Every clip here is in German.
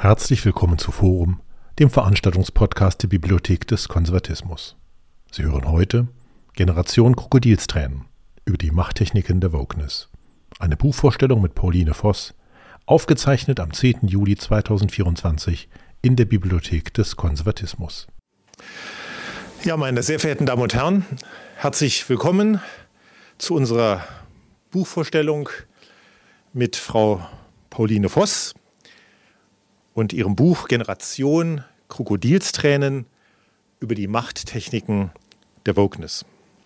Herzlich willkommen zu Forum, dem Veranstaltungspodcast der Bibliothek des Konservatismus. Sie hören heute Generation Krokodilstränen über die Machttechniken der Wokeness. Eine Buchvorstellung mit Pauline Voss, aufgezeichnet am 10. Juli 2024 in der Bibliothek des Konservatismus. Ja, meine sehr verehrten Damen und Herren, herzlich willkommen zu unserer Buchvorstellung mit Frau Pauline Voss und ihrem Buch Generation Krokodilstränen über die Machttechniken der Wokeness.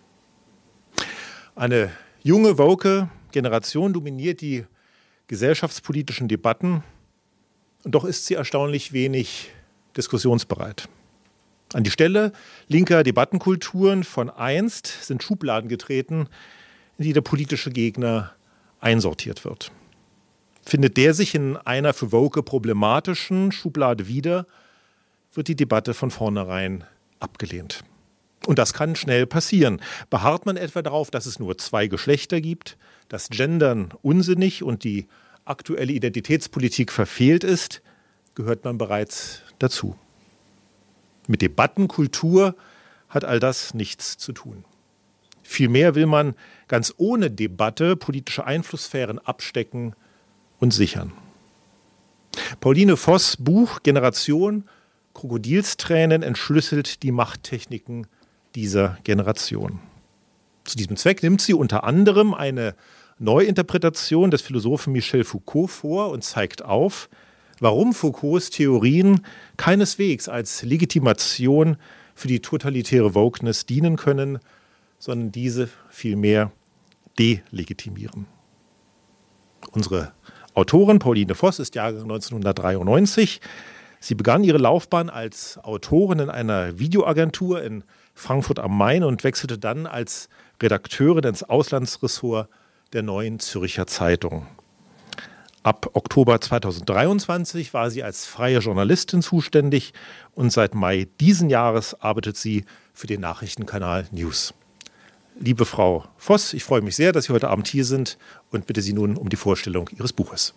Eine junge, woke Generation dominiert die gesellschaftspolitischen Debatten und doch ist sie erstaunlich wenig diskussionsbereit. An die Stelle linker Debattenkulturen von einst sind Schubladen getreten, in die der politische Gegner einsortiert wird. Findet der sich in einer für Woke problematischen Schublade wieder, wird die Debatte von vornherein abgelehnt. Und das kann schnell passieren. Beharrt man etwa darauf, dass es nur zwei Geschlechter gibt, dass Gendern unsinnig und die aktuelle Identitätspolitik verfehlt ist, gehört man bereits dazu. Mit Debattenkultur hat all das nichts zu tun. Vielmehr will man ganz ohne Debatte politische Einflusssphären abstecken und sichern. Pauline Voss' Buch Generation Krokodilstränen entschlüsselt die Machttechniken dieser Generation. Zu diesem Zweck nimmt sie unter anderem eine Neuinterpretation des Philosophen Michel Foucault vor und zeigt auf, warum Foucaults Theorien keineswegs als Legitimation für die totalitäre Wokeness dienen können, sondern diese vielmehr delegitimieren. Unsere Autorin Pauline Voss ist Jahrgang 1993. Sie begann ihre Laufbahn als Autorin in einer Videoagentur in Frankfurt am Main und wechselte dann als Redakteurin ins Auslandsressort der Neuen Zürcher Zeitung. Ab Oktober 2023 war sie als freie Journalistin zuständig und seit Mai diesen Jahres arbeitet sie für den Nachrichtenkanal News. Liebe Frau Voss, ich freue mich sehr, dass Sie heute Abend hier sind und bitte Sie nun um die Vorstellung Ihres Buches.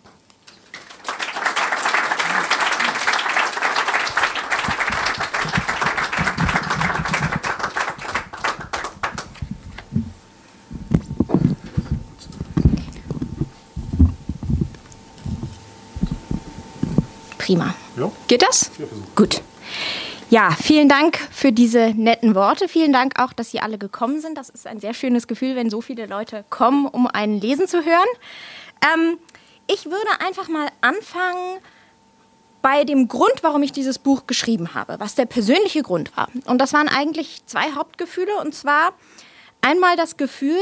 Prima. Ja. Geht das? Gut. Ja, vielen Dank für diese netten Worte. Vielen Dank auch, dass Sie alle gekommen sind. Das ist ein sehr schönes Gefühl, wenn so viele Leute kommen, um einen lesen zu hören. Ich würde einfach mal anfangen bei dem Grund, warum ich dieses Buch geschrieben habe, was der persönliche Grund war. Und das waren eigentlich zwei Hauptgefühle. Und zwar einmal das Gefühl,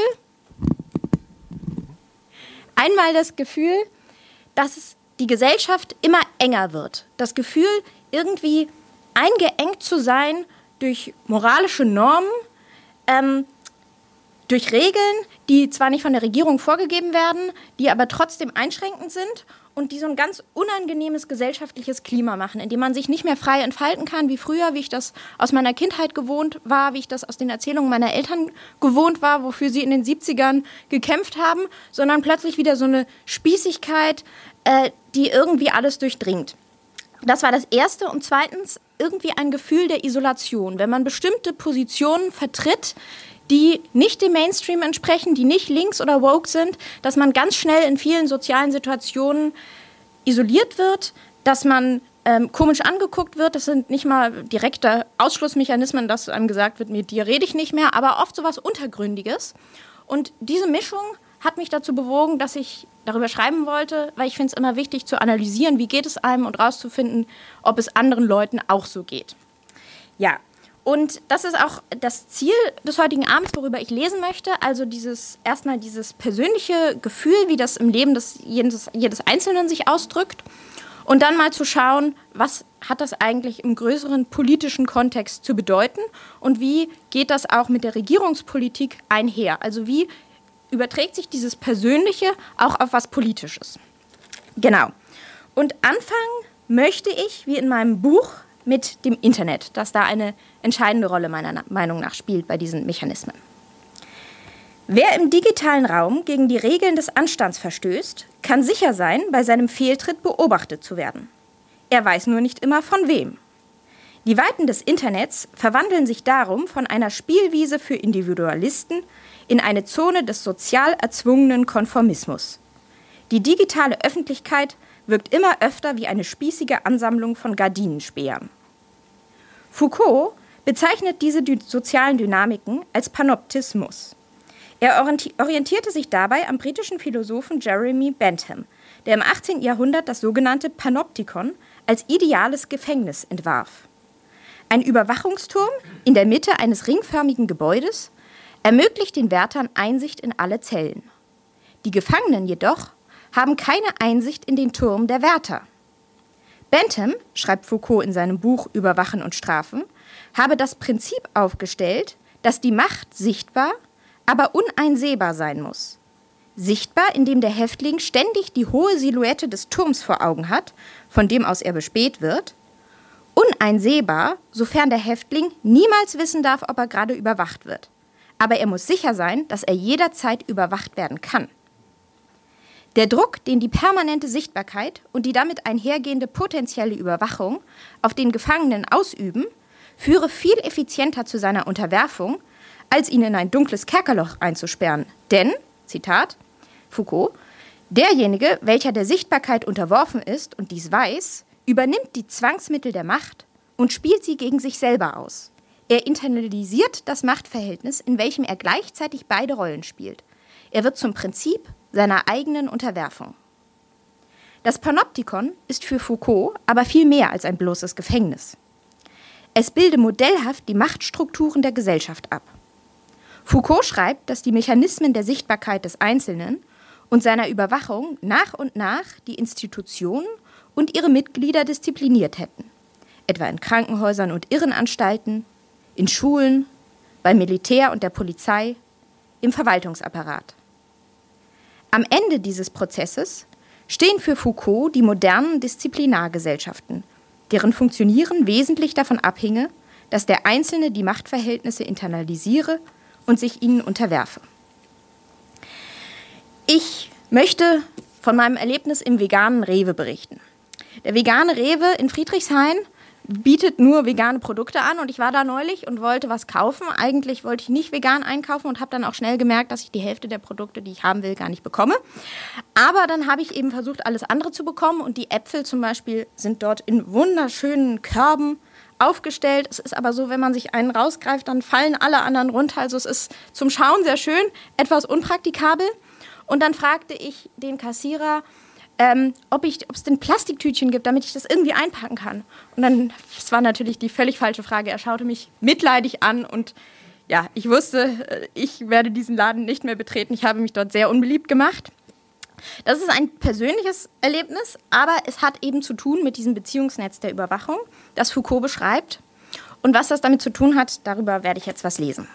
dass die Gesellschaft immer enger wird. Das Gefühl, irgendwie eingeengt zu sein durch moralische Normen, durch Regeln, die zwar nicht von der Regierung vorgegeben werden, die aber trotzdem einschränkend sind und die so ein ganz unangenehmes gesellschaftliches Klima machen, in dem man sich nicht mehr frei entfalten kann wie früher, wie ich das aus meiner Kindheit gewohnt war, wie ich das aus den Erzählungen meiner Eltern gewohnt war, wofür sie in den 70ern gekämpft haben, sondern plötzlich wieder so eine Spießigkeit, die irgendwie alles durchdringt. Das war das Erste. Und zweitens irgendwie ein Gefühl der Isolation. Wenn man bestimmte Positionen vertritt, die nicht dem Mainstream entsprechen, die nicht links oder woke sind, dass man ganz schnell in vielen sozialen Situationen isoliert wird, dass man komisch angeguckt wird. Das sind nicht mal direkte Ausschlussmechanismen, dass einem gesagt wird, mit dir rede ich nicht mehr, aber oft sowas Untergründiges. Und diese Mischung hat mich dazu bewogen, dass ich darüber schreiben wollte, weil ich finde es immer wichtig zu analysieren, wie geht es einem und rauszufinden, ob es anderen Leuten auch so geht. Ja, und das ist auch das Ziel des heutigen Abends, worüber ich lesen möchte, also erstmal dieses persönliche Gefühl, wie das im Leben jedes Einzelnen sich ausdrückt und dann mal zu schauen, was hat das eigentlich im größeren politischen Kontext zu bedeuten und wie geht das auch mit der Regierungspolitik einher, also wie überträgt sich dieses Persönliche auch auf was Politisches. Genau. Und anfangen möchte ich, wie in meinem Buch, mit dem Internet, das da eine entscheidende Rolle meiner Meinung nach spielt bei diesen Mechanismen. Wer im digitalen Raum gegen die Regeln des Anstands verstößt, kann sicher sein, bei seinem Fehltritt beobachtet zu werden. Er weiß nur nicht immer von wem. Die Weiten des Internets verwandeln sich darum von einer Spielwiese für Individualisten in eine Zone des sozial erzwungenen Konformismus. Die digitale Öffentlichkeit wirkt immer öfter wie eine spießige Ansammlung von Gardinenspähern. Foucault bezeichnet diese sozialen Dynamiken als Panoptismus. Er orientierte sich dabei am britischen Philosophen Jeremy Bentham, der im 18. Jahrhundert das sogenannte Panoptikon als ideales Gefängnis entwarf. Ein Überwachungsturm in der Mitte eines ringförmigen Gebäudes ermöglicht den Wärtern Einsicht in alle Zellen. Die Gefangenen jedoch haben keine Einsicht in den Turm der Wärter. Bentham, schreibt Foucault in seinem Buch Überwachen und Strafen, habe das Prinzip aufgestellt, dass die Macht sichtbar, aber uneinsehbar sein muss. Sichtbar, indem der Häftling ständig die hohe Silhouette des Turms vor Augen hat, von dem aus er bespäht wird. Uneinsehbar, sofern der Häftling niemals wissen darf, ob er gerade überwacht wird. Aber er muss sicher sein, dass er jederzeit überwacht werden kann. Der Druck, den die permanente Sichtbarkeit und die damit einhergehende potenzielle Überwachung auf den Gefangenen ausüben, führe viel effizienter zu seiner Unterwerfung, als ihn in ein dunkles Kerkerloch einzusperren. Denn, Zitat Foucault, derjenige, welcher der Sichtbarkeit unterworfen ist und dies weiß, übernimmt die Zwangsmittel der Macht und spielt sie gegen sich selber aus. Er internalisiert das Machtverhältnis, in welchem er gleichzeitig beide Rollen spielt. Er wird zum Prinzip seiner eigenen Unterwerfung. Das Panoptikon ist für Foucault aber viel mehr als ein bloßes Gefängnis. Es bilde modellhaft die Machtstrukturen der Gesellschaft ab. Foucault schreibt, dass die Mechanismen der Sichtbarkeit des Einzelnen und seiner Überwachung nach und nach die Institutionen und ihre Mitglieder diszipliniert hätten, etwa in Krankenhäusern und Irrenanstalten, in Schulen, beim Militär und der Polizei, im Verwaltungsapparat. Am Ende dieses Prozesses stehen für Foucault die modernen Disziplinargesellschaften, deren Funktionieren wesentlich davon abhinge, dass der Einzelne die Machtverhältnisse internalisiere und sich ihnen unterwerfe. Ich möchte von meinem Erlebnis im veganen Rewe berichten. Der vegane Rewe in Friedrichshain bietet nur vegane Produkte an und ich war da neulich und wollte was kaufen. Eigentlich wollte ich nicht vegan einkaufen und habe dann auch schnell gemerkt, dass ich die Hälfte der Produkte, die ich haben will, gar nicht bekomme. Aber dann habe ich eben versucht, alles andere zu bekommen und die Äpfel zum Beispiel sind dort in wunderschönen Körben aufgestellt. Es ist aber so, wenn man sich einen rausgreift, dann fallen alle anderen runter. Also es ist zum Schauen sehr schön, etwas unpraktikabel. Und dann fragte ich den Kassierer, ob es denn Plastiktütchen gibt, damit ich das irgendwie einpacken kann. Und dann, das war natürlich die völlig falsche Frage. Er schaute mich mitleidig an und ja, ich wusste, ich werde diesen Laden nicht mehr betreten. Ich habe mich dort sehr unbeliebt gemacht. Das ist ein persönliches Erlebnis, aber es hat eben zu tun mit diesem Beziehungsnetz der Überwachung, das Foucault beschreibt. Und was das damit zu tun hat, darüber werde ich jetzt was lesen.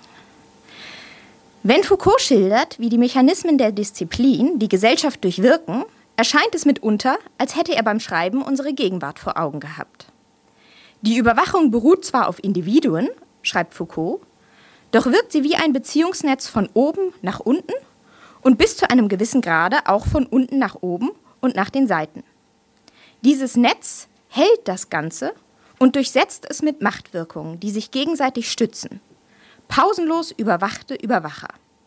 Wenn Foucault schildert, wie die Mechanismen der Disziplin die Gesellschaft durchwirken, erscheint es mitunter, als hätte er beim Schreiben unsere Gegenwart vor Augen gehabt. Die Überwachung beruht zwar auf Individuen, schreibt Foucault, doch wirkt sie wie ein Beziehungsnetz von oben nach unten und bis zu einem gewissen Grade auch von unten nach oben und nach den Seiten. Dieses Netz hält das Ganze und durchsetzt es mit Machtwirkungen, die sich gegenseitig stützen. Pausenlos überwachte Überwacher.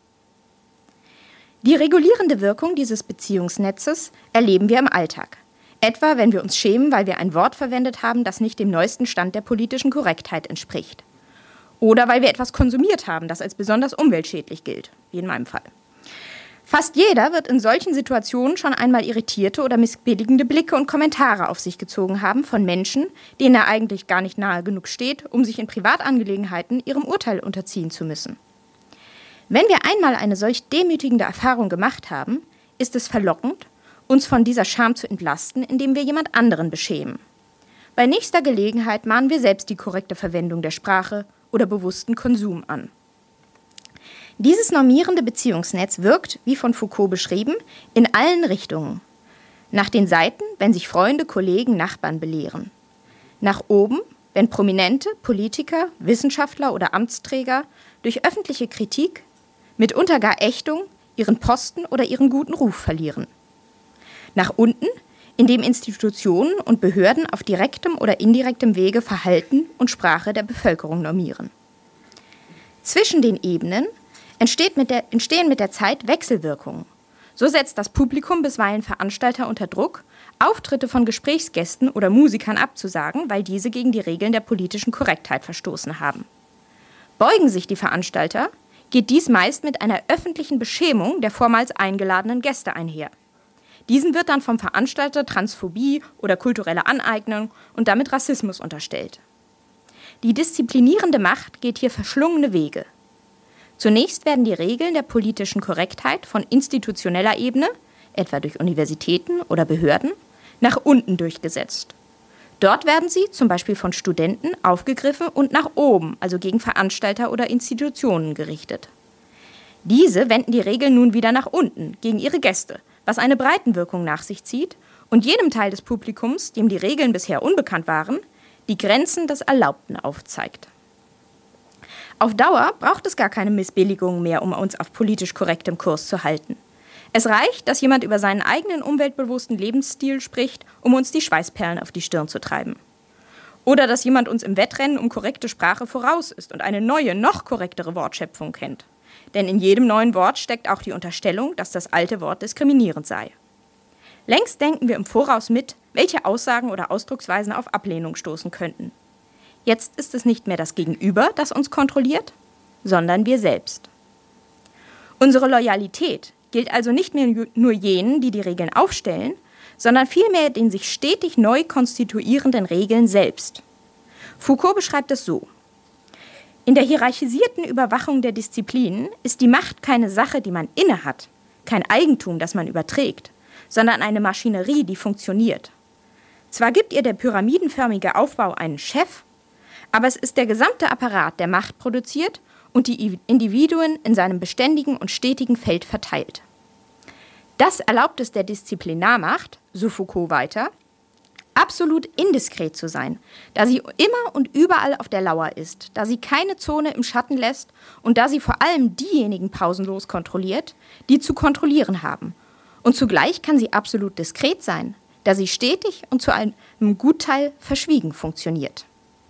Die regulierende Wirkung dieses Beziehungsnetzes erleben wir im Alltag. Etwa, wenn wir uns schämen, weil wir ein Wort verwendet haben, das nicht dem neuesten Stand der politischen Korrektheit entspricht. Oder weil wir etwas konsumiert haben, das als besonders umweltschädlich gilt, wie in meinem Fall. Fast jeder wird in solchen Situationen schon einmal irritierte oder missbilligende Blicke und Kommentare auf sich gezogen haben von Menschen, denen er eigentlich gar nicht nahe genug steht, um sich in Privatangelegenheiten ihrem Urteil unterziehen zu müssen. Wenn wir einmal eine solch demütigende Erfahrung gemacht haben, ist es verlockend, uns von dieser Scham zu entlasten, indem wir jemand anderen beschämen. Bei nächster Gelegenheit mahnen wir selbst die korrekte Verwendung der Sprache oder bewussten Konsum an. Dieses normierende Beziehungsnetz wirkt, wie von Foucault beschrieben, in allen Richtungen. Nach den Seiten, wenn sich Freunde, Kollegen, Nachbarn belehren. Nach oben, wenn Prominente, Politiker, Wissenschaftler oder Amtsträger durch öffentliche Kritik, mitunter gar Ächtung, ihren Posten oder ihren guten Ruf verlieren. Nach unten, in dem Institutionen und Behörden auf direktem oder indirektem Wege Verhalten und Sprache der Bevölkerung normieren. Zwischen den Ebenen entstehen mit der Zeit Wechselwirkungen. So setzt das Publikum bisweilen Veranstalter unter Druck, Auftritte von Gesprächsgästen oder Musikern abzusagen, weil diese gegen die Regeln der politischen Korrektheit verstoßen haben. Beugen sich die Veranstalter, geht dies meist mit einer öffentlichen Beschämung der vormals eingeladenen Gäste einher. Diesen wird dann vom Veranstalter Transphobie oder kulturelle Aneignung und damit Rassismus unterstellt. Die disziplinierende Macht geht hier verschlungene Wege. Zunächst werden die Regeln der politischen Korrektheit von institutioneller Ebene, etwa durch Universitäten oder Behörden, nach unten durchgesetzt. Dort werden sie, zum Beispiel von Studenten, aufgegriffen und nach oben, also gegen Veranstalter oder Institutionen gerichtet. Diese wenden die Regeln nun wieder nach unten, gegen ihre Gäste, was eine Breitenwirkung nach sich zieht und jedem Teil des Publikums, dem die Regeln bisher unbekannt waren, die Grenzen des Erlaubten aufzeigt. Auf Dauer braucht es gar keine Missbilligungen mehr, um uns auf politisch korrektem Kurs zu halten. Es reicht, dass jemand über seinen eigenen umweltbewussten Lebensstil spricht, um uns die Schweißperlen auf die Stirn zu treiben. Oder dass jemand uns im Wettrennen um korrekte Sprache voraus ist und eine neue, noch korrektere Wortschöpfung kennt. Denn in jedem neuen Wort steckt auch die Unterstellung, dass das alte Wort diskriminierend sei. Längst denken wir im Voraus mit, welche Aussagen oder Ausdrucksweisen auf Ablehnung stoßen könnten. Jetzt ist es nicht mehr das Gegenüber, das uns kontrolliert, sondern wir selbst. Unsere Loyalität gilt also nicht mehr nur jenen, die die Regeln aufstellen, sondern vielmehr den sich stetig neu konstituierenden Regeln selbst. Foucault beschreibt es so: In der hierarchisierten Überwachung der Disziplinen ist die Macht keine Sache, die man innehat, kein Eigentum, das man überträgt, sondern eine Maschinerie, die funktioniert. Zwar gibt ihr der pyramidenförmige Aufbau einen Chef, aber es ist der gesamte Apparat, der Macht produziert und die Individuen in seinem beständigen und stetigen Feld verteilt. Das erlaubt es der Disziplinarmacht, so Foucault weiter, absolut indiskret zu sein, da sie immer und überall auf der Lauer ist, da sie keine Zone im Schatten lässt und da sie vor allem diejenigen pausenlos kontrolliert, die zu kontrollieren haben. Und zugleich kann sie absolut diskret sein, da sie stetig und zu einem Gutteil verschwiegen funktioniert.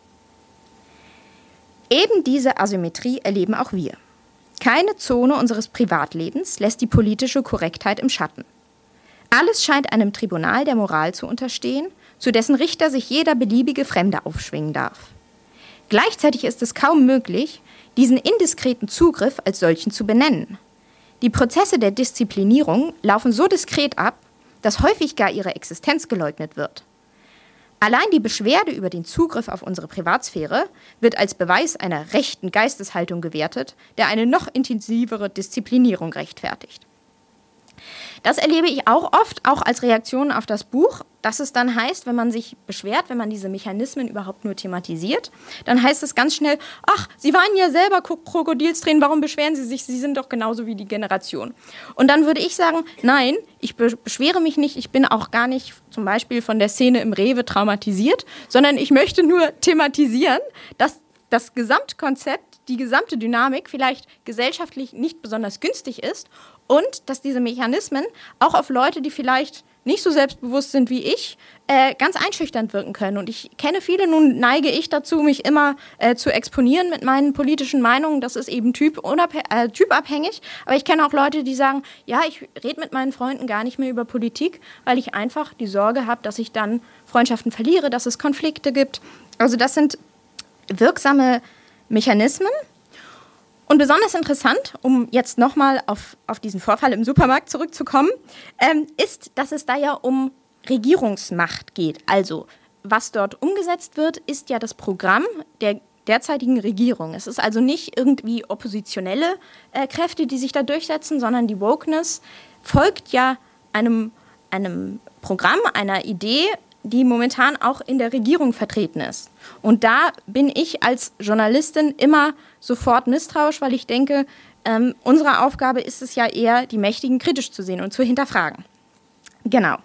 Eben diese Asymmetrie erleben auch wir. Keine Zone unseres Privatlebens lässt die politische Korrektheit im Schatten. Alles scheint einem Tribunal der Moral zu unterstehen, zu dessen Richter sich jeder beliebige Fremde aufschwingen darf. Gleichzeitig ist es kaum möglich, diesen indiskreten Zugriff als solchen zu benennen. Die Prozesse der Disziplinierung laufen so diskret ab, dass häufig gar ihre Existenz geleugnet wird. Allein die Beschwerde über den Zugriff auf unsere Privatsphäre wird als Beweis einer rechten Geisteshaltung gewertet, der eine noch intensivere Disziplinierung rechtfertigt. Das erlebe ich auch oft, auch als Reaktion auf das Buch, dass es dann heißt, wenn man sich beschwert, wenn man diese Mechanismen überhaupt nur thematisiert, dann heißt es ganz schnell: Ach, Sie waren ja selber Krokodilstränen, warum beschweren Sie sich? Sie sind doch genauso wie die Generation. Und dann würde ich sagen, nein, ich beschwere mich nicht, ich bin auch gar nicht zum Beispiel von der Szene im Rewe traumatisiert, sondern ich möchte nur thematisieren, dass das Gesamtkonzept, die gesamte Dynamik vielleicht gesellschaftlich nicht besonders günstig ist und dass diese Mechanismen auch auf Leute, die vielleicht nicht so selbstbewusst sind wie ich, ganz einschüchternd wirken können. Und ich kenne viele, nun neige ich dazu, mich immer zu exponieren mit meinen politischen Meinungen. Das ist eben typabhängig. Aber ich kenne auch Leute, die sagen, ja, ich rede mit meinen Freunden gar nicht mehr über Politik, weil ich einfach die Sorge habe, dass ich dann Freundschaften verliere, dass es Konflikte gibt. Also das sind wirksame Mechanismen. Und besonders interessant, um jetzt nochmal auf diesen Vorfall im Supermarkt zurückzukommen, ist, dass es da ja um Regierungsmacht geht. Also was dort umgesetzt wird, ist ja das Programm der derzeitigen Regierung. Es ist also nicht irgendwie oppositionelle Kräfte, die sich da durchsetzen, sondern die Wokeness folgt ja einem Programm, einer Idee, die momentan auch in der Regierung vertreten ist. Und da bin ich als Journalistin immer sofort misstrauisch, weil ich denke, unsere Aufgabe ist es ja eher, die Mächtigen kritisch zu sehen und zu hinterfragen. Genau.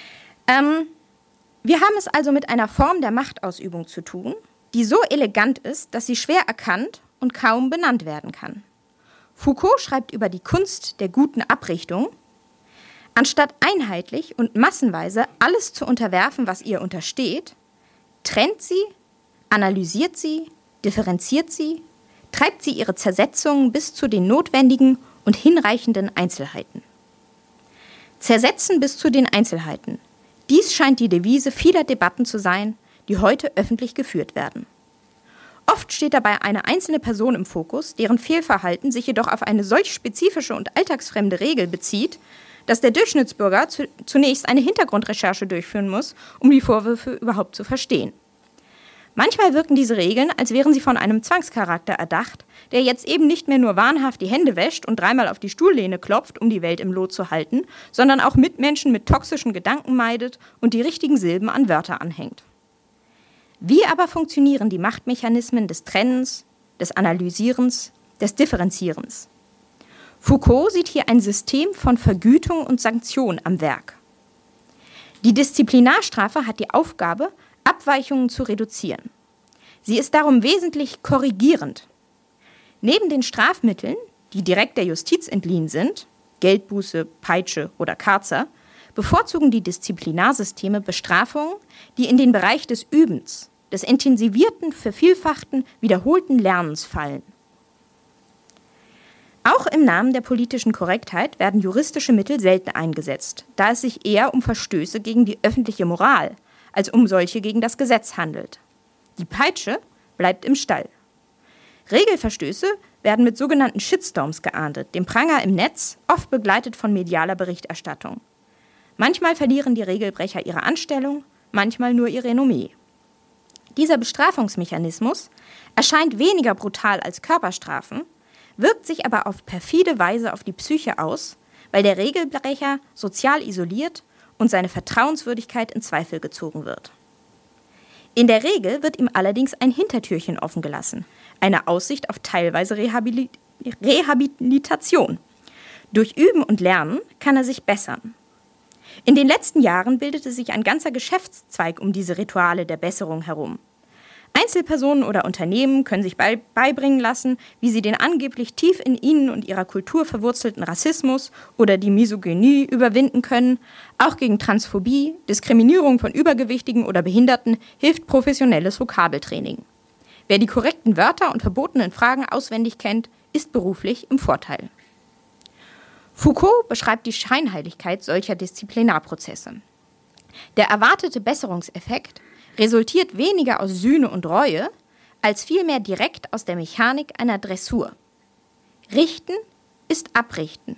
Wir haben es also mit einer Form der Machtausübung zu tun, die so elegant ist, dass sie schwer erkannt und kaum benannt werden kann. Foucault schreibt über die Kunst der guten Abrichtung: Anstatt einheitlich und massenweise alles zu unterwerfen, was ihr untersteht, trennt sie, analysiert sie, differenziert sie, treibt sie ihre Zersetzungen bis zu den notwendigen und hinreichenden Einzelheiten. Zersetzen bis zu den Einzelheiten. Dies scheint die Devise vieler Debatten zu sein, die heute öffentlich geführt werden. Oft steht dabei eine einzelne Person im Fokus, deren Fehlverhalten sich jedoch auf eine solch spezifische und alltagsfremde Regel bezieht, dass der Durchschnittsbürger zunächst eine Hintergrundrecherche durchführen muss, um die Vorwürfe überhaupt zu verstehen. Manchmal wirken diese Regeln, als wären sie von einem Zwangscharakter erdacht, der jetzt eben nicht mehr nur wahnhaft die Hände wäscht und dreimal auf die Stuhllehne klopft, um die Welt im Lot zu halten, sondern auch Mitmenschen mit toxischen Gedanken meidet und die richtigen Silben an Wörter anhängt. Wie aber funktionieren die Machtmechanismen des Trennens, des Analysierens, des Differenzierens? Foucault sieht hier ein System von Vergütung und Sanktion am Werk. Die Disziplinarstrafe hat die Aufgabe, Abweichungen zu reduzieren. Sie ist darum wesentlich korrigierend. Neben den Strafmitteln, die direkt der Justiz entliehen sind, Geldbuße, Peitsche oder Karzer, bevorzugen die Disziplinarsysteme Bestrafungen, die in den Bereich des Übens, des intensivierten, vervielfachten, wiederholten Lernens fallen. Auch im Namen der politischen Korrektheit werden juristische Mittel selten eingesetzt, da es sich eher um Verstöße gegen die öffentliche Moral als um solche gegen das Gesetz handelt. Die Peitsche bleibt im Stall. Regelverstöße werden mit sogenannten Shitstorms geahndet, dem Pranger im Netz, oft begleitet von medialer Berichterstattung. Manchmal verlieren die Regelbrecher ihre Anstellung, manchmal nur ihr Renommee. Dieser Bestrafungsmechanismus erscheint weniger brutal als Körperstrafen, wirkt sich aber auf perfide Weise auf die Psyche aus, weil der Regelbrecher sozial isoliert und seine Vertrauenswürdigkeit in Zweifel gezogen wird. In der Regel wird ihm allerdings ein Hintertürchen offen gelassen, eine Aussicht auf teilweise Rehabilitation. Durch Üben und Lernen kann er sich bessern. In den letzten Jahren bildete sich ein ganzer Geschäftszweig um diese Rituale der Besserung herum. Einzelpersonen oder Unternehmen können sich beibringen lassen, wie sie den angeblich tief in ihnen und ihrer Kultur verwurzelten Rassismus oder die Misogynie überwinden können. Auch gegen Transphobie, Diskriminierung von Übergewichtigen oder Behinderten hilft professionelles Vokabeltraining. Wer die korrekten Wörter und verbotenen Fragen auswendig kennt, ist beruflich im Vorteil. Foucault beschreibt die Scheinheiligkeit solcher Disziplinarprozesse. Der erwartete Besserungseffekt resultiert weniger aus Sühne und Reue, als vielmehr direkt aus der Mechanik einer Dressur. Richten ist Abrichten.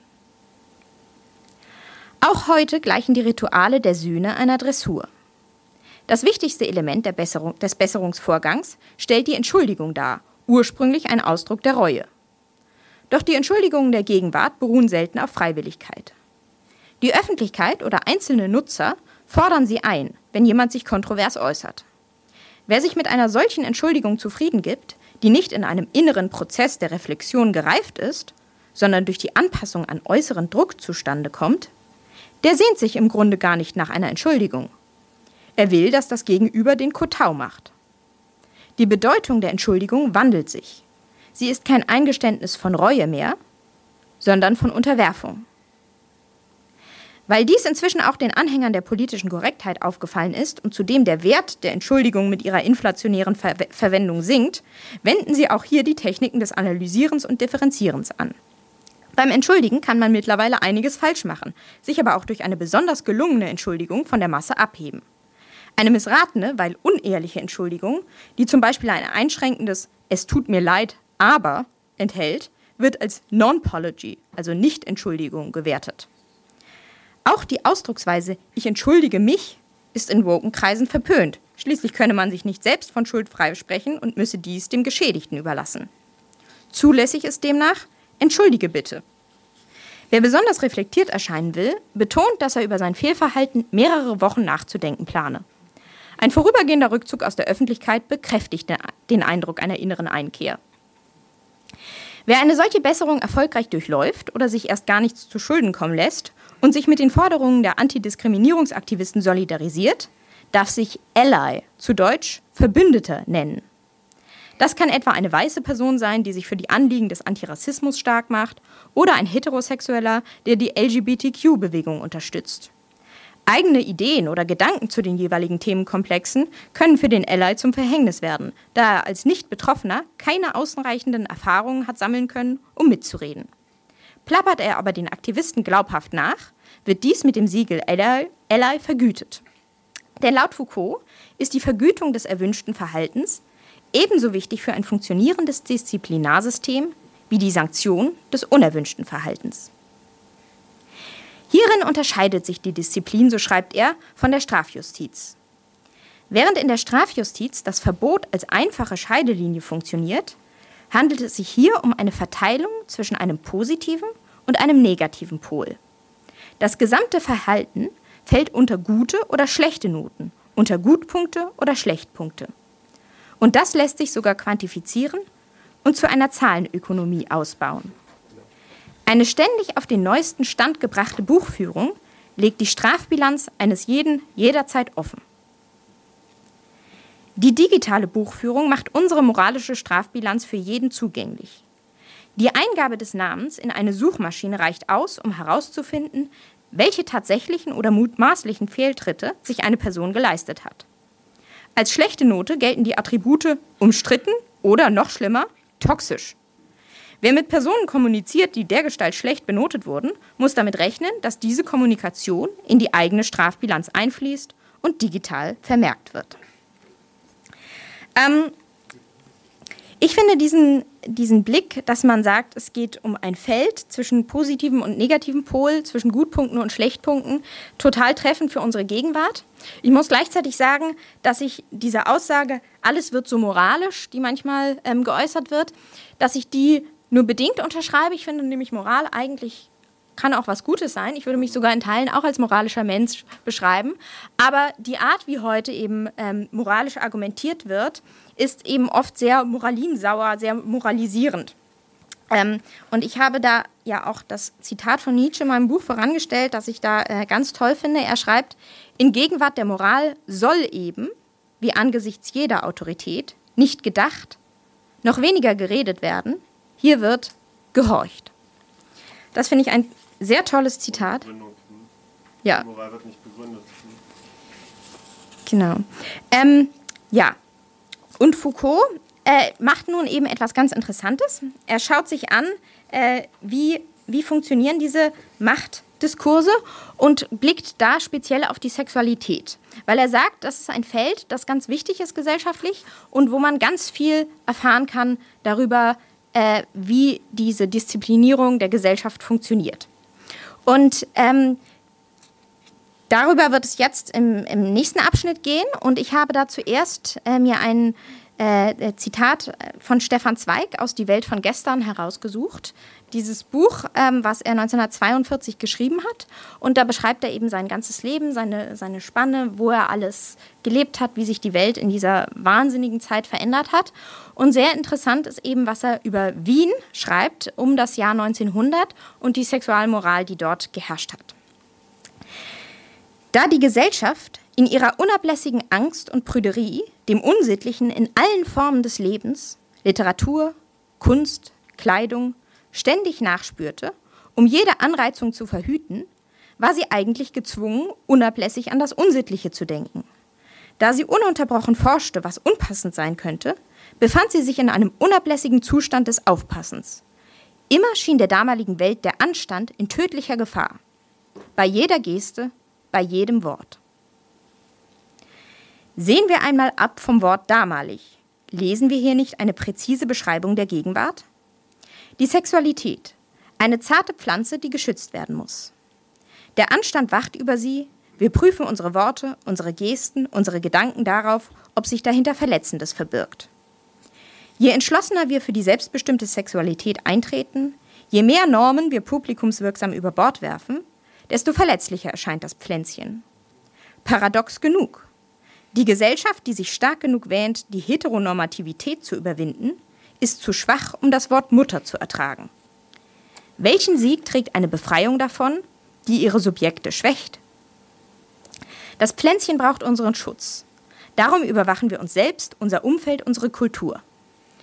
Auch heute gleichen die Rituale der Sühne einer Dressur. Das wichtigste Element des Besserungsvorgangs stellt die Entschuldigung dar, ursprünglich ein Ausdruck der Reue. Doch die Entschuldigungen der Gegenwart beruhen selten auf Freiwilligkeit. Die Öffentlichkeit oder einzelne Nutzer fordern sie ein, wenn jemand sich kontrovers äußert. Wer sich mit einer solchen Entschuldigung zufrieden gibt, die nicht in einem inneren Prozess der Reflexion gereift ist, sondern durch die Anpassung an äußeren Druck zustande kommt, der sehnt sich im Grunde gar nicht nach einer Entschuldigung. Er will, dass das Gegenüber den Kotau macht. Die Bedeutung der Entschuldigung wandelt sich. Sie ist kein Eingeständnis von Reue mehr, sondern von Unterwerfung. Weil dies inzwischen auch den Anhängern der politischen Korrektheit aufgefallen ist und zudem der Wert der Entschuldigung mit ihrer inflationären Verwendung sinkt, wenden sie auch hier die Techniken des Analysierens und Differenzierens an. Beim Entschuldigen kann man mittlerweile einiges falsch machen, sich aber auch durch eine besonders gelungene Entschuldigung von der Masse abheben. Eine missratene, weil unehrliche Entschuldigung, die zum Beispiel ein einschränkendes „Es tut mir leid, aber“ enthält, wird als Non-Pology, also Nicht-Entschuldigung, gewertet. Auch die Ausdrucksweise „Ich entschuldige mich“ ist in woken Kreisen verpönt. Schließlich könne man sich nicht selbst von Schuld freisprechen und müsse dies dem Geschädigten überlassen. Zulässig ist demnach „Entschuldige bitte“. Wer besonders reflektiert erscheinen will, betont, dass er über sein Fehlverhalten mehrere Wochen nachzudenken plane. Ein vorübergehender Rückzug aus der Öffentlichkeit bekräftigt den Eindruck einer inneren Einkehr. Wer eine solche Besserung erfolgreich durchläuft oder sich erst gar nichts zu Schulden kommen lässt und sich mit den Forderungen der Antidiskriminierungsaktivisten solidarisiert, darf sich Ally, zu Deutsch Verbündeter, nennen. Das kann etwa eine weiße Person sein, die sich für die Anliegen des Antirassismus stark macht, oder ein Heterosexueller, der die LGBTQ-Bewegung unterstützt. Eigene Ideen oder Gedanken zu den jeweiligen Themenkomplexen können für den Ally zum Verhängnis werden, da er als Nicht-Betroffener keine ausreichenden Erfahrungen hat sammeln können, um mitzureden. Plappert er aber den Aktivisten glaubhaft nach, wird dies mit dem Siegel Ally vergütet. Denn laut Foucault ist die Vergütung des erwünschten Verhaltens ebenso wichtig für ein funktionierendes Disziplinarsystem wie die Sanktion des unerwünschten Verhaltens. Hierin unterscheidet sich die Disziplin, so schreibt er, von der Strafjustiz. Während in der Strafjustiz das Verbot als einfache Scheidelinie funktioniert, handelt es sich hier um eine Verteilung zwischen einem positiven und einem negativen Pol. Das gesamte Verhalten fällt unter gute oder schlechte Noten, unter Gutpunkte oder Schlechtpunkte. Und das lässt sich sogar quantifizieren und zu einer Zahlenökonomie ausbauen. Eine ständig auf den neuesten Stand gebrachte Buchführung legt die Strafbilanz eines jeden jederzeit offen. Die digitale Buchführung macht unsere moralische Strafbilanz für jeden zugänglich. Die Eingabe des Namens in eine Suchmaschine reicht aus, um herauszufinden, welche tatsächlichen oder mutmaßlichen Fehltritte sich eine Person geleistet hat. Als schlechte Note gelten die Attribute umstritten oder, noch schlimmer, toxisch. Wer mit Personen kommuniziert, die dergestalt schlecht benotet wurden, muss damit rechnen, dass diese Kommunikation in die eigene Strafbilanz einfließt und digital vermerkt wird. Ich finde diesen Blick, dass man sagt, es geht um ein Feld zwischen positiven und negativen Pol, zwischen Gutpunkten und Schlechtpunkten, total treffend für unsere Gegenwart. Ich muss gleichzeitig sagen, dass ich diese Aussage, alles wird so moralisch, die manchmal geäußert wird, dass ich die nur bedingt unterschreibe. Ich finde nämlich, Moral eigentlich kann auch was Gutes sein. Ich würde mich sogar in Teilen auch als moralischer Mensch beschreiben. Aber die Art, wie heute eben moralisch argumentiert wird, ist eben oft sehr moralinsauer, sehr moralisierend. Und ich habe da ja auch das Zitat von Nietzsche in meinem Buch vorangestellt, das ich da ganz toll finde. Er schreibt, in Gegenwart der Moral soll eben, wie angesichts jeder Autorität, nicht gedacht, noch weniger geredet werden. Hier wird gehorcht. Das finde ich ein sehr tolles Zitat. Ja. Die Moral wird nicht begründet. Genau. Ja. Und Foucault macht nun eben etwas ganz Interessantes. Er schaut sich an, wie funktionieren diese Machtdiskurse und blickt da speziell auf die Sexualität. Weil er sagt, das ist ein Feld, das ganz wichtig ist gesellschaftlich und wo man ganz viel erfahren kann darüber, wie diese Disziplinierung der Gesellschaft funktioniert. Und darüber wird es jetzt im nächsten Abschnitt gehen. Und ich habe da zuerst mir ein Zitat von Stefan Zweig aus Die Welt von gestern herausgesucht. Dieses Buch, was er 1942 geschrieben hat. Und da beschreibt er eben sein ganzes Leben, seine Spanne, wo er alles gelebt hat, wie sich die Welt in dieser wahnsinnigen Zeit verändert hat. Und sehr interessant ist eben, was er über Wien schreibt, um das Jahr 1900 und die Sexualmoral, die dort geherrscht hat. Da die Gesellschaft in ihrer unablässigen Angst und Prüderie dem Unsittlichen in allen Formen des Lebens, Literatur, Kunst, Kleidung, ständig nachspürte, um jede Anreizung zu verhüten, war sie eigentlich gezwungen, unablässig an das Unsittliche zu denken. Da sie ununterbrochen forschte, was unpassend sein könnte, befand sie sich in einem unablässigen Zustand des Aufpassens. Immer schien der damaligen Welt der Anstand in tödlicher Gefahr. Bei jeder Geste, bei jedem Wort. Sehen wir einmal ab vom Wort damalig. Lesen wir hier nicht eine präzise Beschreibung der Gegenwart? Die Sexualität, eine zarte Pflanze, die geschützt werden muss. Der Anstand wacht über sie, wir prüfen unsere Worte, unsere Gesten, unsere Gedanken darauf, ob sich dahinter Verletzendes verbirgt. Je entschlossener wir für die selbstbestimmte Sexualität eintreten, je mehr Normen wir publikumswirksam über Bord werfen, desto verletzlicher erscheint das Pflänzchen. Paradox genug. Die Gesellschaft, die sich stark genug wähnt, die Heteronormativität zu überwinden, ist zu schwach, um das Wort Mutter zu ertragen. Welchen Sieg trägt eine Befreiung davon, die ihre Subjekte schwächt? Das Pflänzchen braucht unseren Schutz. Darum überwachen wir uns selbst, unser Umfeld, unsere Kultur.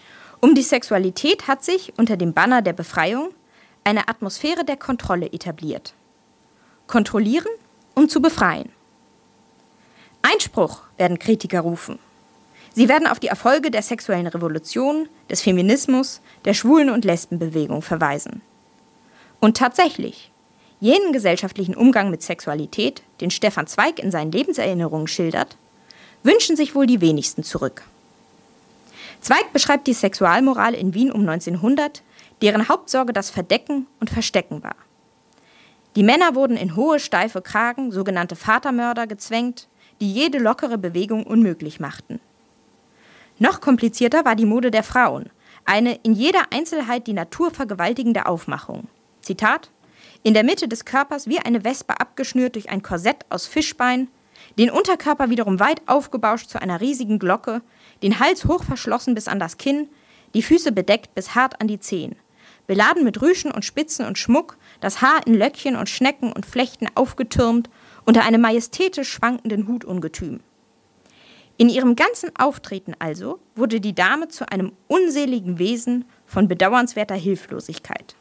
Um die Sexualität hat sich unter dem Banner der Befreiung eine Atmosphäre der Kontrolle etabliert. Kontrollieren, um zu befreien. Einspruch, werden Kritiker rufen. Sie werden auf die Erfolge der sexuellen Revolution, des Feminismus, der Schwulen- und Lesbenbewegung verweisen. Und tatsächlich, jenen gesellschaftlichen Umgang mit Sexualität, den Stefan Zweig in seinen Lebenserinnerungen schildert, wünschen sich wohl die wenigsten zurück. Zweig beschreibt die Sexualmoral in Wien um 1900, deren Hauptsorge das Verdecken und Verstecken war. Die Männer wurden in hohe, steife Kragen, sogenannte Vatermörder, gezwängt, die jede lockere Bewegung unmöglich machten. Noch komplizierter war die Mode der Frauen, eine in jeder Einzelheit die Natur vergewaltigende Aufmachung. Zitat: In der Mitte des Körpers wie eine Wespe abgeschnürt durch ein Korsett aus Fischbein, den Unterkörper wiederum weit aufgebauscht zu einer riesigen Glocke, den Hals hoch verschlossen bis an das Kinn, die Füße bedeckt bis hart an die Zehen, beladen mit Rüschen und Spitzen und Schmuck, das Haar in Löckchen und Schnecken und Flechten aufgetürmt, unter einem majestätisch schwankenden Hutungetüm. In ihrem ganzen Auftreten also wurde die Dame zu einem unseligen Wesen von bedauernswerter Hilflosigkeit.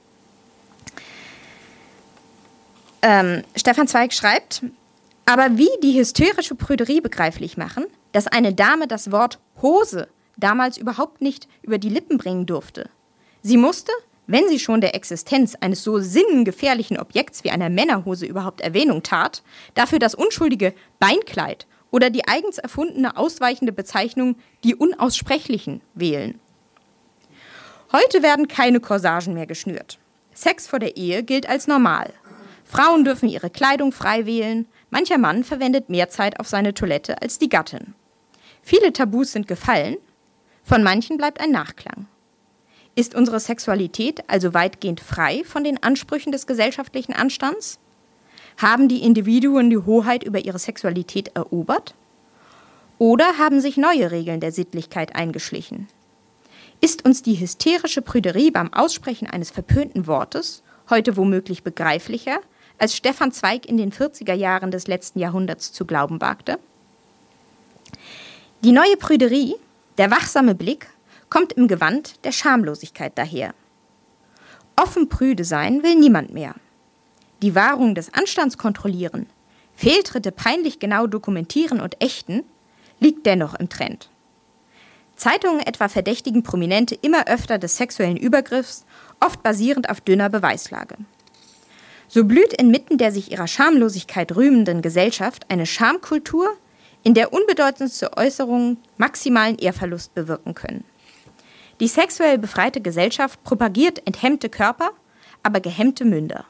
Stefan Zweig schreibt, aber wie die hysterische Prüderie begreiflich machen, dass eine Dame das Wort Hose damals überhaupt nicht über die Lippen bringen durfte. Sie musste, wenn sie schon der Existenz eines so sinnengefährlichen Objekts wie einer Männerhose überhaupt Erwähnung tat, dafür das unschuldige Beinkleid oder die eigens erfundene ausweichende Bezeichnung die Unaussprechlichen wählen. Heute werden keine Corsagen mehr geschnürt. Sex vor der Ehe gilt als normal. Frauen dürfen ihre Kleidung frei wählen, mancher Mann verwendet mehr Zeit auf seine Toilette als die Gattin. Viele Tabus sind gefallen, von manchen bleibt ein Nachklang. Ist unsere Sexualität also weitgehend frei von den Ansprüchen des gesellschaftlichen Anstands? Haben die Individuen die Hoheit über ihre Sexualität erobert? Oder haben sich neue Regeln der Sittlichkeit eingeschlichen? Ist uns die hysterische Prüderie beim Aussprechen eines verpönten Wortes heute womöglich begreiflicher, als Stefan Zweig in den 40er Jahren des letzten Jahrhunderts zu glauben wagte? Die neue Prüderie, der wachsame Blick, kommt im Gewand der Schamlosigkeit daher. Offen prüde sein will niemand mehr. Die Wahrung des Anstands kontrollieren, Fehltritte peinlich genau dokumentieren und ächten, liegt dennoch im Trend. Zeitungen etwa verdächtigen Prominente immer öfter des sexuellen Übergriffs, oft basierend auf dünner Beweislage. So blüht inmitten der sich ihrer Schamlosigkeit rühmenden Gesellschaft eine Schamkultur, in der unbedeutendste Äußerungen maximalen Ehrverlust bewirken können. Die sexuell befreite Gesellschaft propagiert enthemmte Körper, aber gehemmte Münder.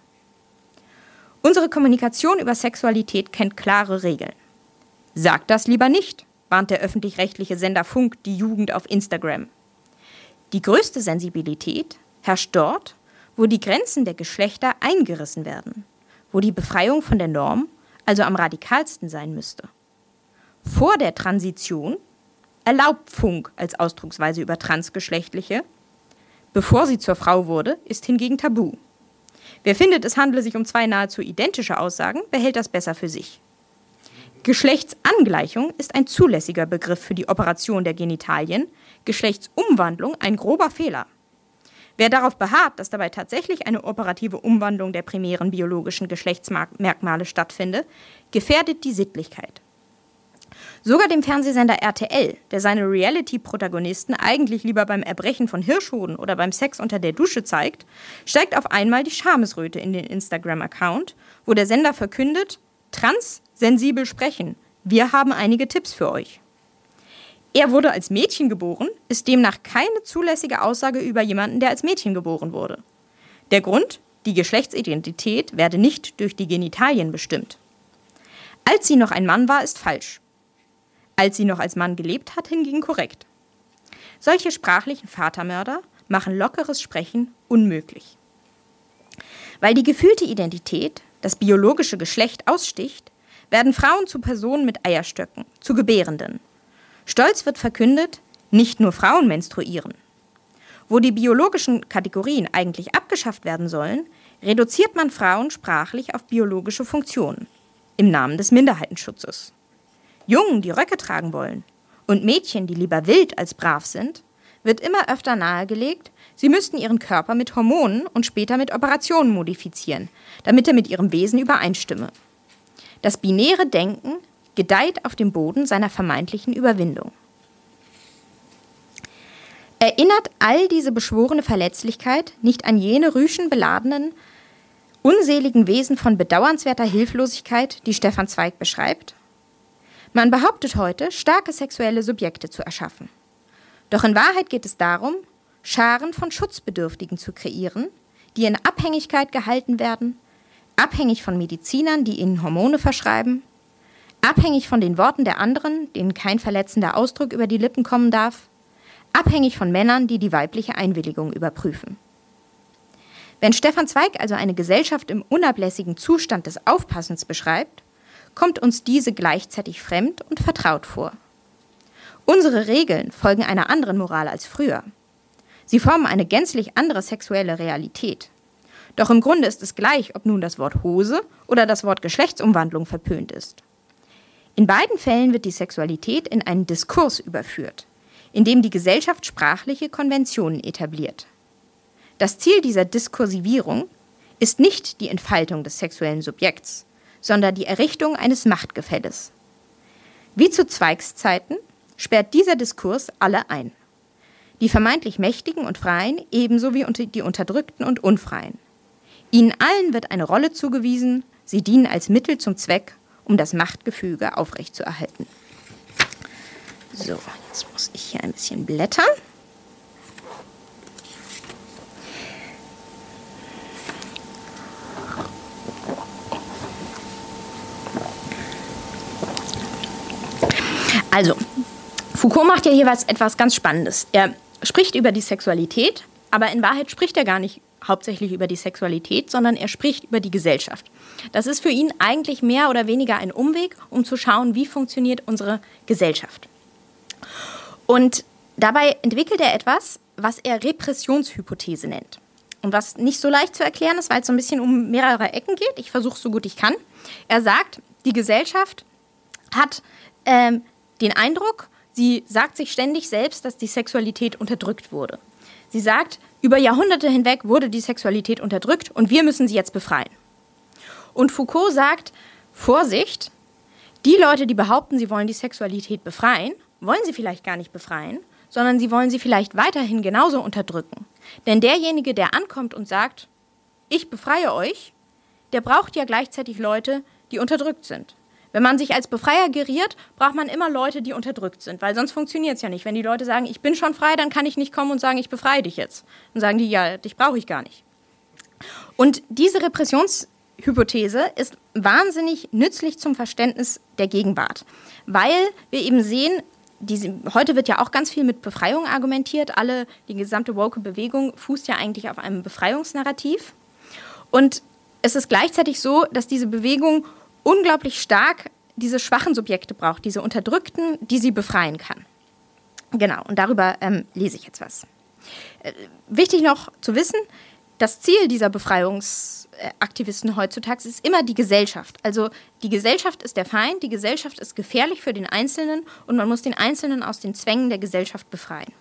Unsere Kommunikation über Sexualität kennt klare Regeln. Sagt das lieber nicht, warnt der öffentlich-rechtliche Sender Funk die Jugend auf Instagram. Die größte Sensibilität herrscht dort, wo die Grenzen der Geschlechter eingerissen werden, wo die Befreiung von der Norm also am radikalsten sein müsste. Vor der Transition erlaubt Funk als Ausdrucksweise über Transgeschlechtliche. Bevor sie zur Frau wurde, ist hingegen tabu. Wer findet, es handle sich um zwei nahezu identische Aussagen, behält das besser für sich. Geschlechtsangleichung ist ein zulässiger Begriff für die Operation der Genitalien, Geschlechtsumwandlung ein grober Fehler. Wer darauf beharrt, dass dabei tatsächlich eine operative Umwandlung der primären biologischen Geschlechtsmerkmale stattfinde, gefährdet die Sittlichkeit. Sogar dem Fernsehsender RTL, der seine Reality-Protagonisten eigentlich lieber beim Erbrechen von Hirschhoden oder beim Sex unter der Dusche zeigt, steigt auf einmal die Schamesröte in den Instagram-Account, wo der Sender verkündet, transsensibel sprechen, wir haben einige Tipps für euch. Er wurde als Mädchen geboren, ist demnach keine zulässige Aussage über jemanden, der als Mädchen geboren wurde. Der Grund, die Geschlechtsidentität werde nicht durch die Genitalien bestimmt. Als sie noch ein Mann war, ist falsch. Als sie noch als Mann gelebt hat, hingegen korrekt. Solche sprachlichen Vatermörder machen lockeres Sprechen unmöglich. Weil die gefühlte Identität, das biologische Geschlecht aussticht, werden Frauen zu Personen mit Eierstöcken, zu Gebärenden. Stolz wird verkündet, nicht nur Frauen menstruieren. Wo die biologischen Kategorien eigentlich abgeschafft werden sollen, reduziert man Frauen sprachlich auf biologische Funktionen, im Namen des Minderheitenschutzes. Jungen, die Röcke tragen wollen, und Mädchen, die lieber wild als brav sind, wird immer öfter nahegelegt, sie müssten ihren Körper mit Hormonen und später mit Operationen modifizieren, damit er mit ihrem Wesen übereinstimme. Das binäre Denken gedeiht auf dem Boden seiner vermeintlichen Überwindung. Erinnert all diese beschworene Verletzlichkeit nicht an jene rüschenbeladenen, unseligen Wesen von bedauernswerter Hilflosigkeit, die Stefan Zweig beschreibt? Man behauptet heute, starke sexuelle Subjekte zu erschaffen. Doch in Wahrheit geht es darum, Scharen von Schutzbedürftigen zu kreieren, die in Abhängigkeit gehalten werden, abhängig von Medizinern, die ihnen Hormone verschreiben, abhängig von den Worten der anderen, denen kein verletzender Ausdruck über die Lippen kommen darf, abhängig von Männern, die die weibliche Einwilligung überprüfen. Wenn Stefan Zweig also eine Gesellschaft im unablässigen Zustand des Aufpassens beschreibt, kommt uns diese gleichzeitig fremd und vertraut vor. Unsere Regeln folgen einer anderen Moral als früher. Sie formen eine gänzlich andere sexuelle Realität. Doch im Grunde ist es gleich, ob nun das Wort Hose oder das Wort Geschlechtsumwandlung verpönt ist. In beiden Fällen wird die Sexualität in einen Diskurs überführt, in dem die Gesellschaft sprachliche Konventionen etabliert. Das Ziel dieser Diskursivierung ist nicht die Entfaltung des sexuellen Subjekts, sondern die Errichtung eines Machtgefälles. Wie zu Zweigs Zeiten sperrt dieser Diskurs alle ein. Die vermeintlich Mächtigen und Freien ebenso wie die Unterdrückten und Unfreien. Ihnen allen wird eine Rolle zugewiesen, sie dienen als Mittel zum Zweck, um das Machtgefüge aufrechtzuerhalten. So, jetzt muss ich hier ein bisschen blättern. Also, Foucault macht ja hier etwas ganz Spannendes. Er spricht über die Sexualität, aber in Wahrheit spricht er gar nicht hauptsächlich über die Sexualität, sondern er spricht über die Gesellschaft. Das ist für ihn eigentlich mehr oder weniger ein Umweg, um zu schauen, wie funktioniert unsere Gesellschaft. Und dabei entwickelt er etwas, was er Repressionshypothese nennt. Und was nicht so leicht zu erklären ist, weil es so ein bisschen um mehrere Ecken geht. Ich versuche es so gut ich kann. Er sagt, die Gesellschaft hat den Eindruck, sie sagt sich ständig selbst, dass die Sexualität unterdrückt wurde. Sie sagt, über Jahrhunderte hinweg wurde die Sexualität unterdrückt und wir müssen sie jetzt befreien. Und Foucault sagt, Vorsicht, die Leute, die behaupten, sie wollen die Sexualität befreien, wollen sie vielleicht gar nicht befreien, sondern sie wollen sie vielleicht weiterhin genauso unterdrücken. Denn derjenige, der ankommt und sagt, ich befreie euch, der braucht ja gleichzeitig Leute, die unterdrückt sind. Wenn man sich als Befreier geriert, braucht man immer Leute, die unterdrückt sind, weil sonst funktioniert es ja nicht. Wenn die Leute sagen, ich bin schon frei, dann kann ich nicht kommen und sagen, ich befreie dich jetzt. Dann sagen die, ja, dich brauche ich gar nicht. Und diese Repressionshypothese ist wahnsinnig nützlich zum Verständnis der Gegenwart, weil wir eben sehen, heute wird ja auch ganz viel mit Befreiung argumentiert. Die gesamte woke-Bewegung fußt ja eigentlich auf einem Befreiungsnarrativ. Und es ist gleichzeitig so, dass diese Bewegung unglaublich stark diese schwachen Subjekte braucht, diese Unterdrückten, die sie befreien kann. Genau, und darüber lese ich jetzt was. Wichtig noch zu wissen, das Ziel dieser Befreiungsaktivisten heutzutage ist immer die Gesellschaft. Also die Gesellschaft ist der Feind, die Gesellschaft ist gefährlich für den Einzelnen und man muss den Einzelnen aus den Zwängen der Gesellschaft befreien.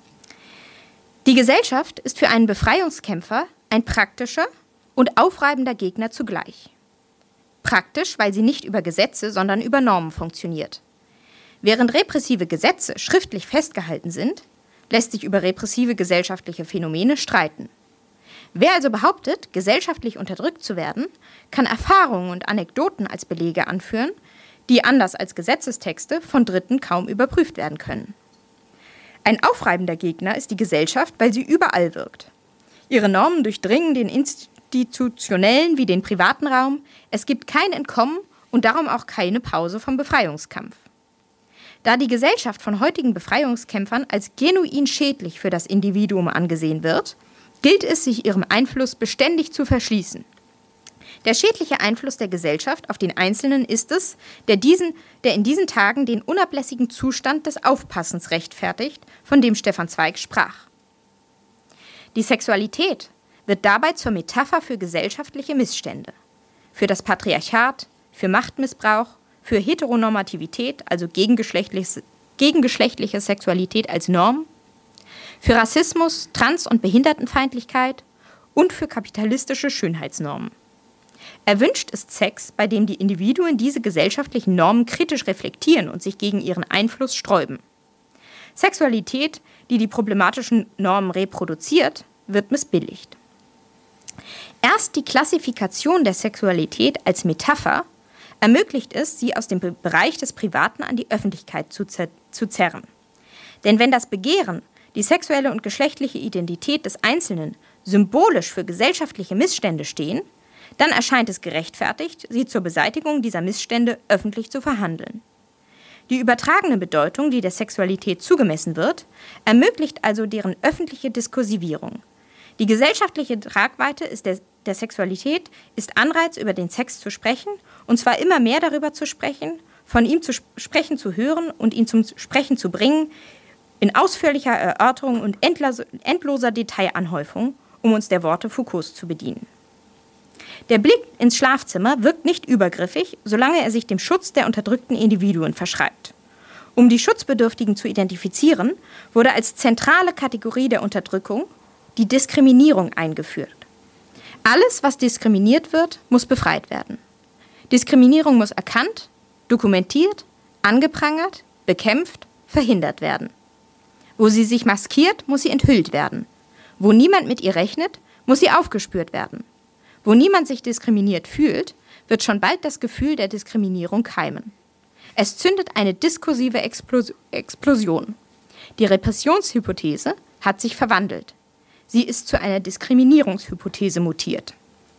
Die Gesellschaft ist für einen Befreiungskämpfer ein praktischer und aufreibender Gegner zugleich. Praktisch, weil sie nicht über Gesetze, sondern über Normen funktioniert. Während repressive Gesetze schriftlich festgehalten sind, lässt sich über repressive gesellschaftliche Phänomene streiten. Wer also behauptet, gesellschaftlich unterdrückt zu werden, kann Erfahrungen und Anekdoten als Belege anführen, die anders als Gesetzestexte von Dritten kaum überprüft werden können. Ein aufreibender Gegner ist die Gesellschaft, weil sie überall wirkt. Ihre Normen durchdringen den institutionellen wie den privaten Raum. Es gibt kein Entkommen und darum auch keine Pause vom Befreiungskampf. Da die Gesellschaft von heutigen Befreiungskämpfern als genuin schädlich für das Individuum angesehen wird, gilt es, sich ihrem Einfluss beständig zu verschließen. Der schädliche Einfluss der Gesellschaft auf den Einzelnen ist es, der in diesen Tagen den unablässigen Zustand des Aufpassens rechtfertigt, von dem Stefan Zweig sprach. Die Sexualität wird dabei zur Metapher für gesellschaftliche Missstände, für das Patriarchat, für Machtmissbrauch, für Heteronormativität, also gegengeschlechtliche Sexualität als Norm, für Rassismus, Trans- und Behindertenfeindlichkeit und für kapitalistische Schönheitsnormen. Erwünscht ist Sex, bei dem die Individuen diese gesellschaftlichen Normen kritisch reflektieren und sich gegen ihren Einfluss sträuben. Sexualität, die die problematischen Normen reproduziert, wird missbilligt. Erst die Klassifikation der Sexualität als Metapher ermöglicht es, sie aus dem Bereich des Privaten an die Öffentlichkeit zu zerren. Denn wenn das Begehren, die sexuelle und geschlechtliche Identität des Einzelnen symbolisch für gesellschaftliche Missstände stehen, dann erscheint es gerechtfertigt, sie zur Beseitigung dieser Missstände öffentlich zu verhandeln. Die übertragene Bedeutung, die der Sexualität zugemessen wird, ermöglicht also deren öffentliche Diskursivierung. Die gesellschaftliche Tragweite der Sexualität ist Anreiz, über den Sex zu sprechen, und zwar immer mehr darüber zu sprechen, von ihm zu sprechen zu hören und ihn zum Sprechen zu bringen, in ausführlicher Erörterung und endloser Detailanhäufung, um uns der Worte Foucaults zu bedienen. Der Blick ins Schlafzimmer wirkt nicht übergriffig, solange er sich dem Schutz der unterdrückten Individuen verschreibt. Um die Schutzbedürftigen zu identifizieren, wurde als zentrale Kategorie der Unterdrückung die Diskriminierung eingeführt. Alles, was diskriminiert wird, muss befreit werden. Diskriminierung muss erkannt, dokumentiert, angeprangert, bekämpft, verhindert werden. Wo sie sich maskiert, muss sie enthüllt werden. Wo niemand mit ihr rechnet, muss sie aufgespürt werden. Wo niemand sich diskriminiert fühlt, wird schon bald das Gefühl der Diskriminierung keimen. Es zündet eine diskursive Explosion. Die Repressionshypothese hat sich verwandelt. Sie ist zu einer Diskriminierungshypothese mutiert.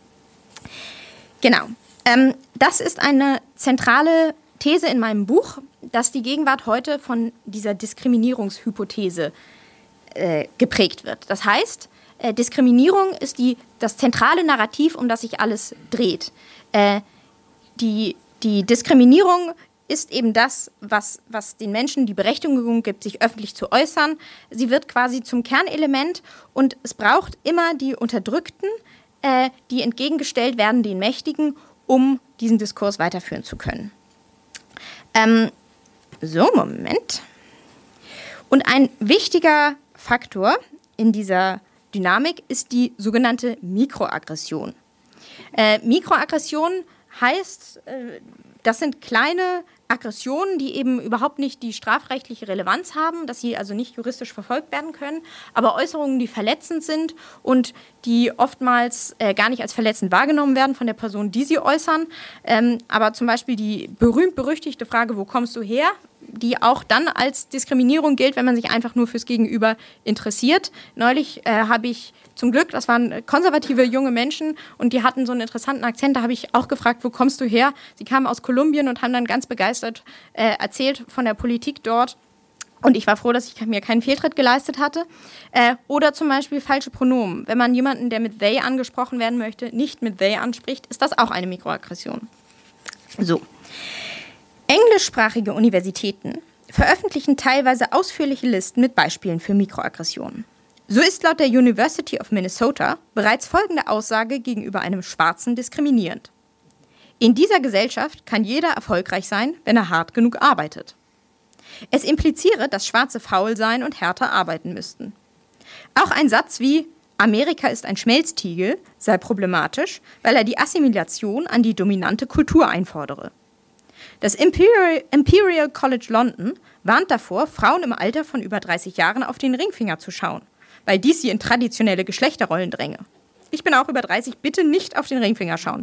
Genau. Das ist eine zentrale These in meinem Buch, dass die Gegenwart heute von dieser Diskriminierungshypothese geprägt wird. Das heißt, Diskriminierung ist das zentrale Narrativ, um das sich alles dreht. Die Diskriminierung ist eben das, was den Menschen die Berechtigung gibt, sich öffentlich zu äußern. Sie wird quasi zum Kernelement und es braucht immer die Unterdrückten, die entgegengestellt werden den Mächtigen, um diesen Diskurs weiterführen zu können. Moment. Und ein wichtiger Faktor in dieser Dynamik ist die sogenannte Mikroaggression. Mikroaggression heißt, das sind kleine Aggressionen, die eben überhaupt nicht die strafrechtliche Relevanz haben, dass sie also nicht juristisch verfolgt werden können, aber Äußerungen, die verletzend sind und die oftmals gar nicht als verletzend wahrgenommen werden von der Person, die sie äußern. Aber zum Beispiel die berühmt-berüchtigte Frage, wo kommst du her?, die auch dann als Diskriminierung gilt, wenn man sich einfach nur fürs Gegenüber interessiert. Neulich habe ich zum Glück, das waren konservative junge Menschen und die hatten so einen interessanten Akzent, da habe ich auch gefragt, wo kommst du her? Sie kamen aus Kolumbien und haben dann ganz begeistert erzählt von der Politik dort. Und ich war froh, dass ich mir keinen Fehltritt geleistet hatte. Oder zum Beispiel falsche Pronomen. Wenn man jemanden, der mit they angesprochen werden möchte, nicht mit they anspricht, ist das auch eine Mikroaggression. So. Englischsprachige Universitäten veröffentlichen teilweise ausführliche Listen mit Beispielen für Mikroaggressionen. So ist laut der University of Minnesota bereits folgende Aussage gegenüber einem Schwarzen diskriminierend. In dieser Gesellschaft kann jeder erfolgreich sein, wenn er hart genug arbeitet. Es impliziere, dass Schwarze faul sein und härter arbeiten müssten. Auch ein Satz wie Amerika ist ein Schmelztiegel sei problematisch, weil er die Assimilation an die dominante Kultur einfordere. Das Imperial College London warnt davor, Frauen im Alter von über 30 Jahren auf den Ringfinger zu schauen, weil dies sie in traditionelle Geschlechterrollen dränge. Ich bin auch über 30, bitte nicht auf den Ringfinger schauen.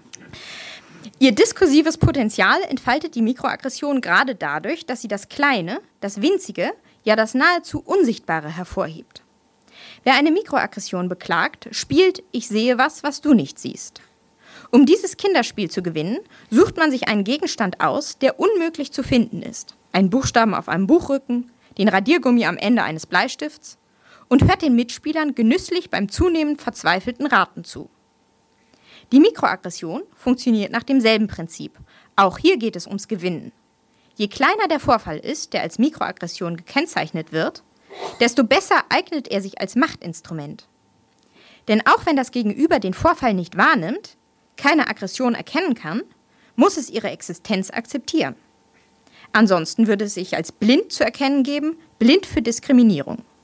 Ihr diskursives Potenzial entfaltet die Mikroaggression gerade dadurch, dass sie das Kleine, das Winzige, ja das nahezu Unsichtbare hervorhebt. Wer eine Mikroaggression beklagt, spielt Ich sehe was, was du nicht siehst. Um dieses Kinderspiel zu gewinnen, sucht man sich einen Gegenstand aus, der unmöglich zu finden ist. Einen Buchstaben auf einem Buchrücken, den Radiergummi am Ende eines Bleistifts und hört den Mitspielern genüsslich beim zunehmend verzweifelten Raten zu. Die Mikroaggression funktioniert nach demselben Prinzip. Auch hier geht es ums Gewinnen. Je kleiner der Vorfall ist, der als Mikroaggression gekennzeichnet wird, desto besser eignet er sich als Machtinstrument. Denn auch wenn das Gegenüber den Vorfall nicht wahrnimmt, keine Aggression erkennen kann, muss es ihre Existenz akzeptieren. Ansonsten würde es sich als blind zu erkennen geben, blind für Diskriminierung.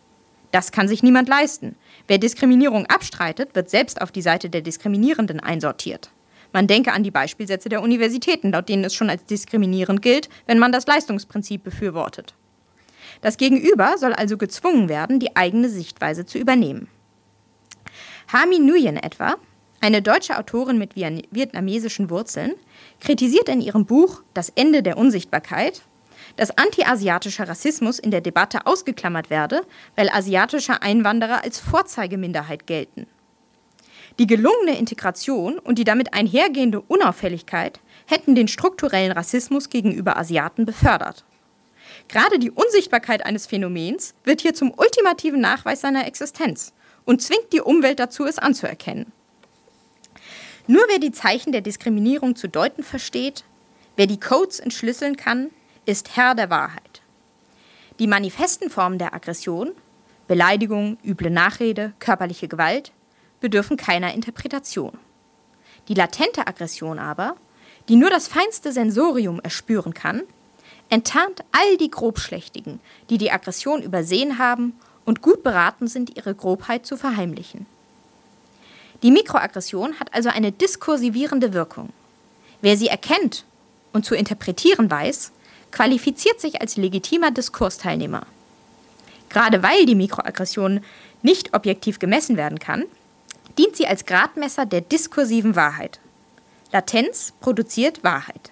Das kann sich niemand leisten. Wer Diskriminierung abstreitet, wird selbst auf die Seite der Diskriminierenden einsortiert. Man denke an die Beispielsätze der Universitäten, laut denen es schon als diskriminierend gilt, wenn man das Leistungsprinzip befürwortet. Das Gegenüber soll also gezwungen werden, die eigene Sichtweise zu übernehmen. Hami Nguyen etwa, eine deutsche Autorin mit vietnamesischen Wurzeln, kritisiert in ihrem Buch Das Ende der Unsichtbarkeit, dass anti-asiatischer Rassismus in der Debatte ausgeklammert werde, weil asiatische Einwanderer als Vorzeigeminderheit gelten. Die gelungene Integration und die damit einhergehende Unauffälligkeit hätten den strukturellen Rassismus gegenüber Asiaten befördert. Gerade die Unsichtbarkeit eines Phänomens wird hier zum ultimativen Nachweis seiner Existenz und zwingt die Umwelt dazu, es anzuerkennen. Nur wer die Zeichen der Diskriminierung zu deuten versteht, wer die Codes entschlüsseln kann, ist Herr der Wahrheit. Die manifesten Formen der Aggression, Beleidigung, üble Nachrede, körperliche Gewalt, bedürfen keiner Interpretation. Die latente Aggression aber, die nur das feinste Sensorium erspüren kann, enttarnt all die Grobschlächtigen, die die Aggression übersehen haben und gut beraten sind, ihre Grobheit zu verheimlichen. Die Mikroaggression hat also eine diskursivierende Wirkung. Wer sie erkennt und zu interpretieren weiß, qualifiziert sich als legitimer Diskursteilnehmer. Gerade weil die Mikroaggression nicht objektiv gemessen werden kann, dient sie als Gradmesser der diskursiven Wahrheit. Latenz produziert Wahrheit.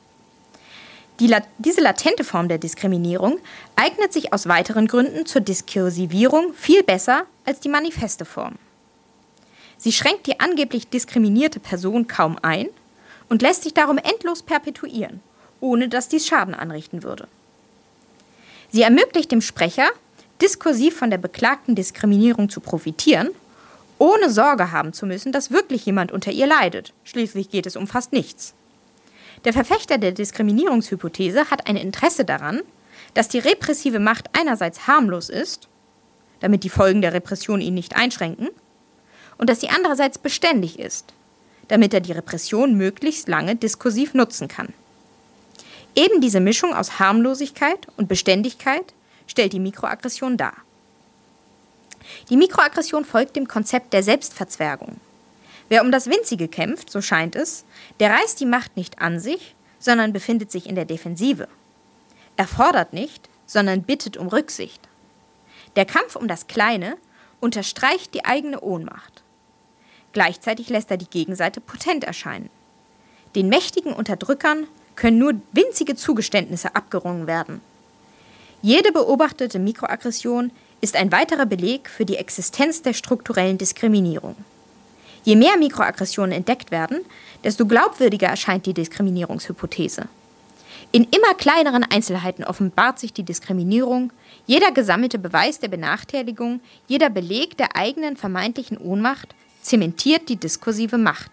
Diese latente Form der Diskriminierung eignet sich aus weiteren Gründen zur Diskursivierung viel besser als die manifeste Form. Sie schränkt die angeblich diskriminierte Person kaum ein und lässt sich darum endlos perpetuieren, ohne dass dies Schaden anrichten würde. Sie ermöglicht dem Sprecher, diskursiv von der beklagten Diskriminierung zu profitieren, ohne Sorge haben zu müssen, dass wirklich jemand unter ihr leidet. Schließlich geht es um fast nichts. Der Verfechter der Diskriminierungshypothese hat ein Interesse daran, dass die repressive Macht einerseits harmlos ist, damit die Folgen der Repression ihn nicht einschränken, und dass sie andererseits beständig ist, damit er die Repression möglichst lange diskursiv nutzen kann. Eben diese Mischung aus Harmlosigkeit und Beständigkeit stellt die Mikroaggression dar. Die Mikroaggression folgt dem Konzept der Selbstverzwergung. Wer um das Winzige kämpft, so scheint es, der reißt die Macht nicht an sich, sondern befindet sich in der Defensive. Er fordert nicht, sondern bittet um Rücksicht. Der Kampf um das Kleine unterstreicht die eigene Ohnmacht. Gleichzeitig lässt er die Gegenseite potent erscheinen. Den mächtigen Unterdrückern können nur winzige Zugeständnisse abgerungen werden. Jede beobachtete Mikroaggression ist ein weiterer Beleg für die Existenz der strukturellen Diskriminierung. Je mehr Mikroaggressionen entdeckt werden, desto glaubwürdiger erscheint die Diskriminierungshypothese. In immer kleineren Einzelheiten offenbart sich die Diskriminierung, jeder gesammelte Beweis der Benachteiligung, jeder Beleg der eigenen vermeintlichen Ohnmacht zementiert die diskursive Macht.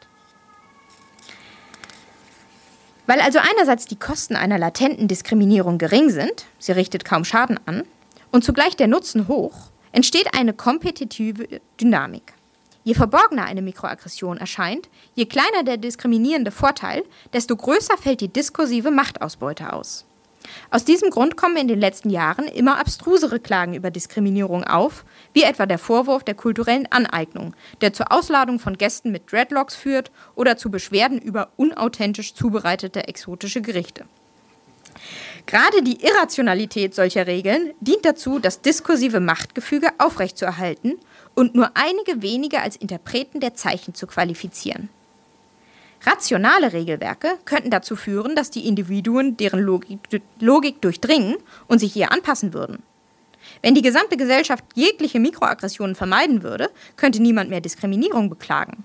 Weil also einerseits die Kosten einer latenten Diskriminierung gering sind, sie richtet kaum Schaden an, und zugleich der Nutzen hoch, entsteht eine kompetitive Dynamik. Je verborgener eine Mikroaggression erscheint, je kleiner der diskriminierende Vorteil, desto größer fällt die diskursive Machtausbeute aus. Aus diesem Grund kommen in den letzten Jahren immer abstrusere Klagen über Diskriminierung auf, wie etwa der Vorwurf der kulturellen Aneignung, der zur Ausladung von Gästen mit Dreadlocks führt oder zu Beschwerden über unauthentisch zubereitete exotische Gerichte. Gerade die Irrationalität solcher Regeln dient dazu, das diskursive Machtgefüge aufrechtzuerhalten und nur einige wenige als Interpreten der Zeichen zu qualifizieren. Rationale Regelwerke könnten dazu führen, dass die Individuen deren Logik durchdringen und sich ihr anpassen würden. Wenn die gesamte Gesellschaft jegliche Mikroaggressionen vermeiden würde, könnte niemand mehr Diskriminierung beklagen.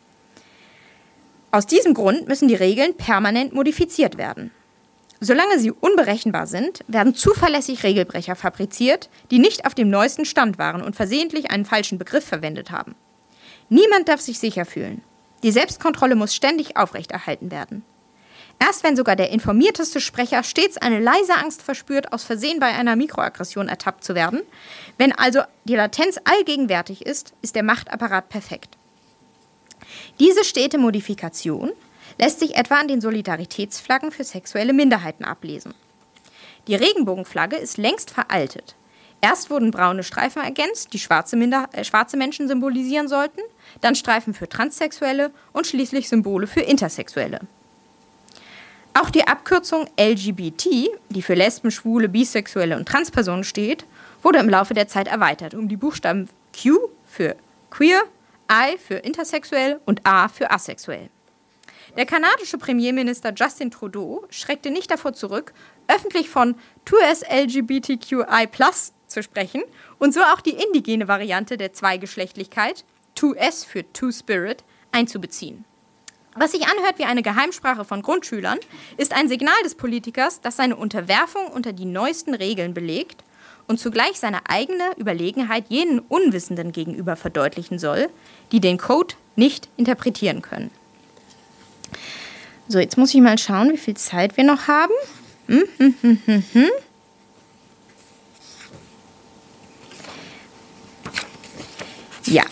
Aus diesem Grund müssen die Regeln permanent modifiziert werden. Solange sie unberechenbar sind, werden zuverlässig Regelbrecher fabriziert, die nicht auf dem neuesten Stand waren und versehentlich einen falschen Begriff verwendet haben. Niemand darf sich sicher fühlen. Die Selbstkontrolle muss ständig aufrechterhalten werden. Erst wenn sogar der informierteste Sprecher stets eine leise Angst verspürt, aus Versehen bei einer Mikroaggression ertappt zu werden, wenn also die Latenz allgegenwärtig ist, ist der Machtapparat perfekt. Diese stete Modifikation lässt sich etwa an den Solidaritätsflaggen für sexuelle Minderheiten ablesen. Die Regenbogenflagge ist längst veraltet. Erst wurden braune Streifen ergänzt, die schwarze Menschen symbolisieren sollten, dann Streifen für Transsexuelle und schließlich Symbole für Intersexuelle. Auch die Abkürzung LGBT, die für Lesben, Schwule, Bisexuelle und Transpersonen steht, wurde im Laufe der Zeit erweitert um die Buchstaben Q für queer, I für intersexuell und A für asexuell. Der kanadische Premierminister Justin Trudeau schreckte nicht davor zurück, öffentlich von 2S LGBTQI+ zu sprechen und so auch die indigene Variante der Zweigeschlechtlichkeit, 2S für Two-Spirit, einzubeziehen. Was sich anhört wie eine Geheimsprache von Grundschülern, ist ein Signal des Politikers, das seine Unterwerfung unter die neuesten Regeln belegt und zugleich seine eigene Überlegenheit jenen Unwissenden gegenüber verdeutlichen soll, die den Code nicht interpretieren können. So, jetzt muss ich mal schauen, wie viel Zeit wir noch haben. Ja.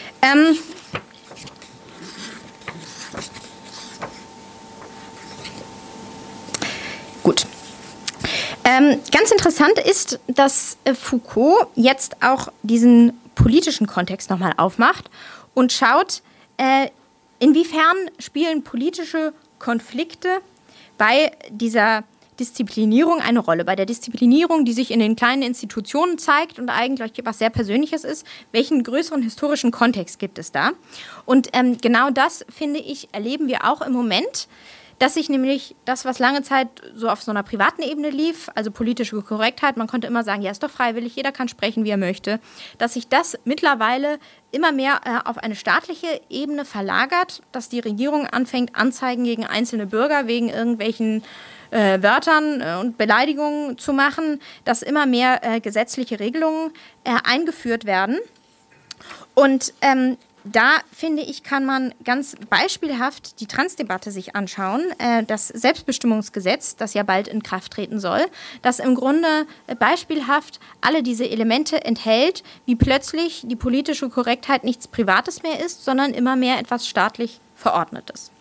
Gut. Ganz interessant ist, dass Foucault jetzt auch diesen politischen Kontext nochmal aufmacht und schaut, inwiefern spielen politische Konflikte bei dieser Disziplinierung eine Rolle. Bei der Disziplinierung, die sich in den kleinen Institutionen zeigt und eigentlich was sehr Persönliches ist, welchen größeren historischen Kontext gibt es da? Und genau das, finde ich, erleben wir auch im Moment, dass sich nämlich das, was lange Zeit so auf so einer privaten Ebene lief, also politische Korrektheit, man konnte immer sagen, ja, ist doch freiwillig, jeder kann sprechen, wie er möchte, dass sich das mittlerweile immer mehr auf eine staatliche Ebene verlagert, dass die Regierung anfängt, Anzeigen gegen einzelne Bürger wegen irgendwelchen Wörtern und Beleidigungen zu machen, dass immer mehr gesetzliche Regelungen eingeführt werden. Und da, finde ich, kann man ganz beispielhaft die Transdebatte sich anschauen. Das Selbstbestimmungsgesetz, das ja bald in Kraft treten soll, das im Grunde beispielhaft alle diese Elemente enthält, wie plötzlich die politische Korrektheit nichts Privates mehr ist, sondern immer mehr etwas staatlich Verordnetes.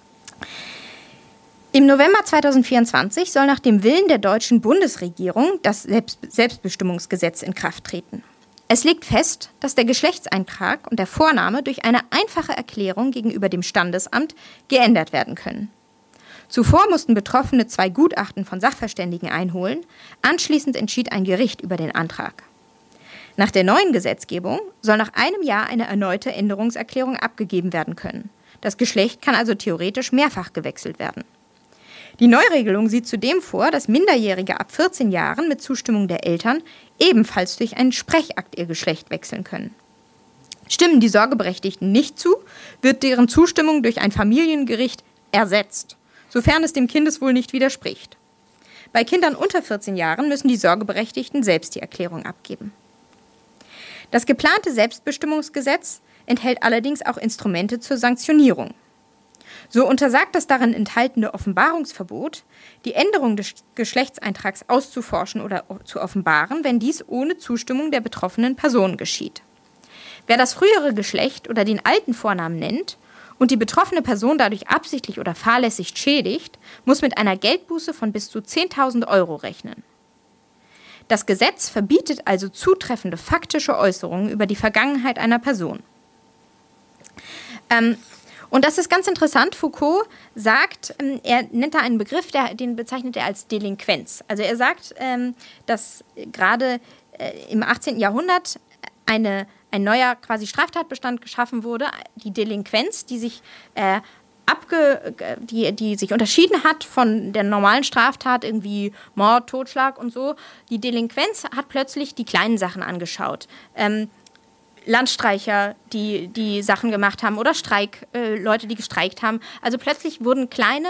Im November 2024 soll nach dem Willen der deutschen Bundesregierung das Selbstbestimmungsgesetz in Kraft treten. Es legt fest, dass der Geschlechtseintrag und der Vorname durch eine einfache Erklärung gegenüber dem Standesamt geändert werden können. Zuvor mussten Betroffene 2 Gutachten von Sachverständigen einholen, anschließend entschied ein Gericht über den Antrag. Nach der neuen Gesetzgebung soll nach einem Jahr eine erneute Änderungserklärung abgegeben werden können. Das Geschlecht kann also theoretisch mehrfach gewechselt werden. Die Neuregelung sieht zudem vor, dass Minderjährige ab 14 Jahren mit Zustimmung der Eltern ebenfalls durch einen Sprechakt ihr Geschlecht wechseln können. Stimmen die Sorgeberechtigten nicht zu, wird deren Zustimmung durch ein Familiengericht ersetzt, sofern es dem Kindeswohl nicht widerspricht. Bei Kindern unter 14 Jahren müssen die Sorgeberechtigten selbst die Erklärung abgeben. Das geplante Selbstbestimmungsgesetz enthält allerdings auch Instrumente zur Sanktionierung. So untersagt das darin enthaltene Offenbarungsverbot, die Änderung des Geschlechtseintrags auszuforschen oder zu offenbaren, wenn dies ohne Zustimmung der betroffenen Person geschieht. Wer das frühere Geschlecht oder den alten Vornamen nennt und die betroffene Person dadurch absichtlich oder fahrlässig schädigt, muss mit einer Geldbuße von bis zu 10.000 € rechnen. Das Gesetz verbietet also zutreffende faktische Äußerungen über die Vergangenheit einer Person. Und das ist ganz interessant. Foucault sagt, er nennt da einen Begriff, den bezeichnet er als Delinquenz. Also er sagt, dass gerade im 18. Jahrhundert ein neuer quasi Straftatbestand geschaffen wurde, die Delinquenz, die sich die sich unterschieden hat von der normalen Straftat, irgendwie Mord, Totschlag und so. Die Delinquenz hat plötzlich die kleinen Sachen angeschaut. Landstreicher, die Sachen gemacht haben oder Leute, die gestreikt haben. Also plötzlich wurden kleine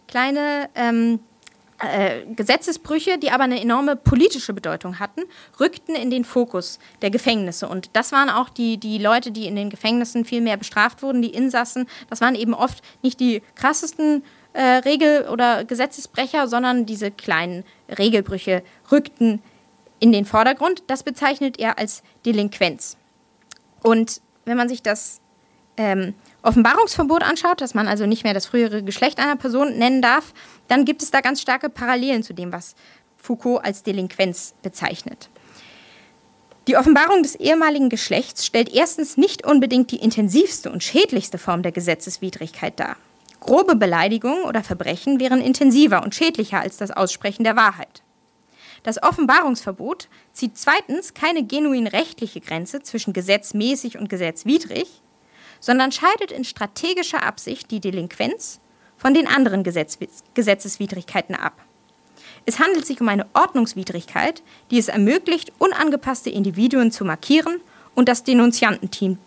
Gesetzesbrüche, die aber eine enorme politische Bedeutung hatten, rückten in den Fokus der Gefängnisse. Und das waren auch die Leute, die in den Gefängnissen viel mehr bestraft wurden, die Insassen. Das waren eben oft nicht die krassesten Regel- oder Gesetzesbrecher, sondern diese kleinen Regelbrüche rückten in den Vordergrund. Das bezeichnet er als Delinquenz. Und wenn man sich das Offenbarungsverbot anschaut, dass man also nicht mehr das frühere Geschlecht einer Person nennen darf, dann gibt es da ganz starke Parallelen zu dem, was Foucault als Delinquenz bezeichnet. Die Offenbarung des ehemaligen Geschlechts stellt erstens nicht unbedingt die intensivste und schädlichste Form der Gesetzeswidrigkeit dar. Grobe Beleidigungen oder Verbrechen wären intensiver und schädlicher als das Aussprechen der Wahrheit. Das Offenbarungsverbot zieht zweitens keine genuin rechtliche Grenze zwischen gesetzmäßig und gesetzwidrig, sondern scheidet in strategischer Absicht die Delinquenz von den anderen Gesetzeswidrigkeiten ab. Es handelt sich um eine Ordnungswidrigkeit, die es ermöglicht, unangepasste Individuen zu markieren und das Denunziantentum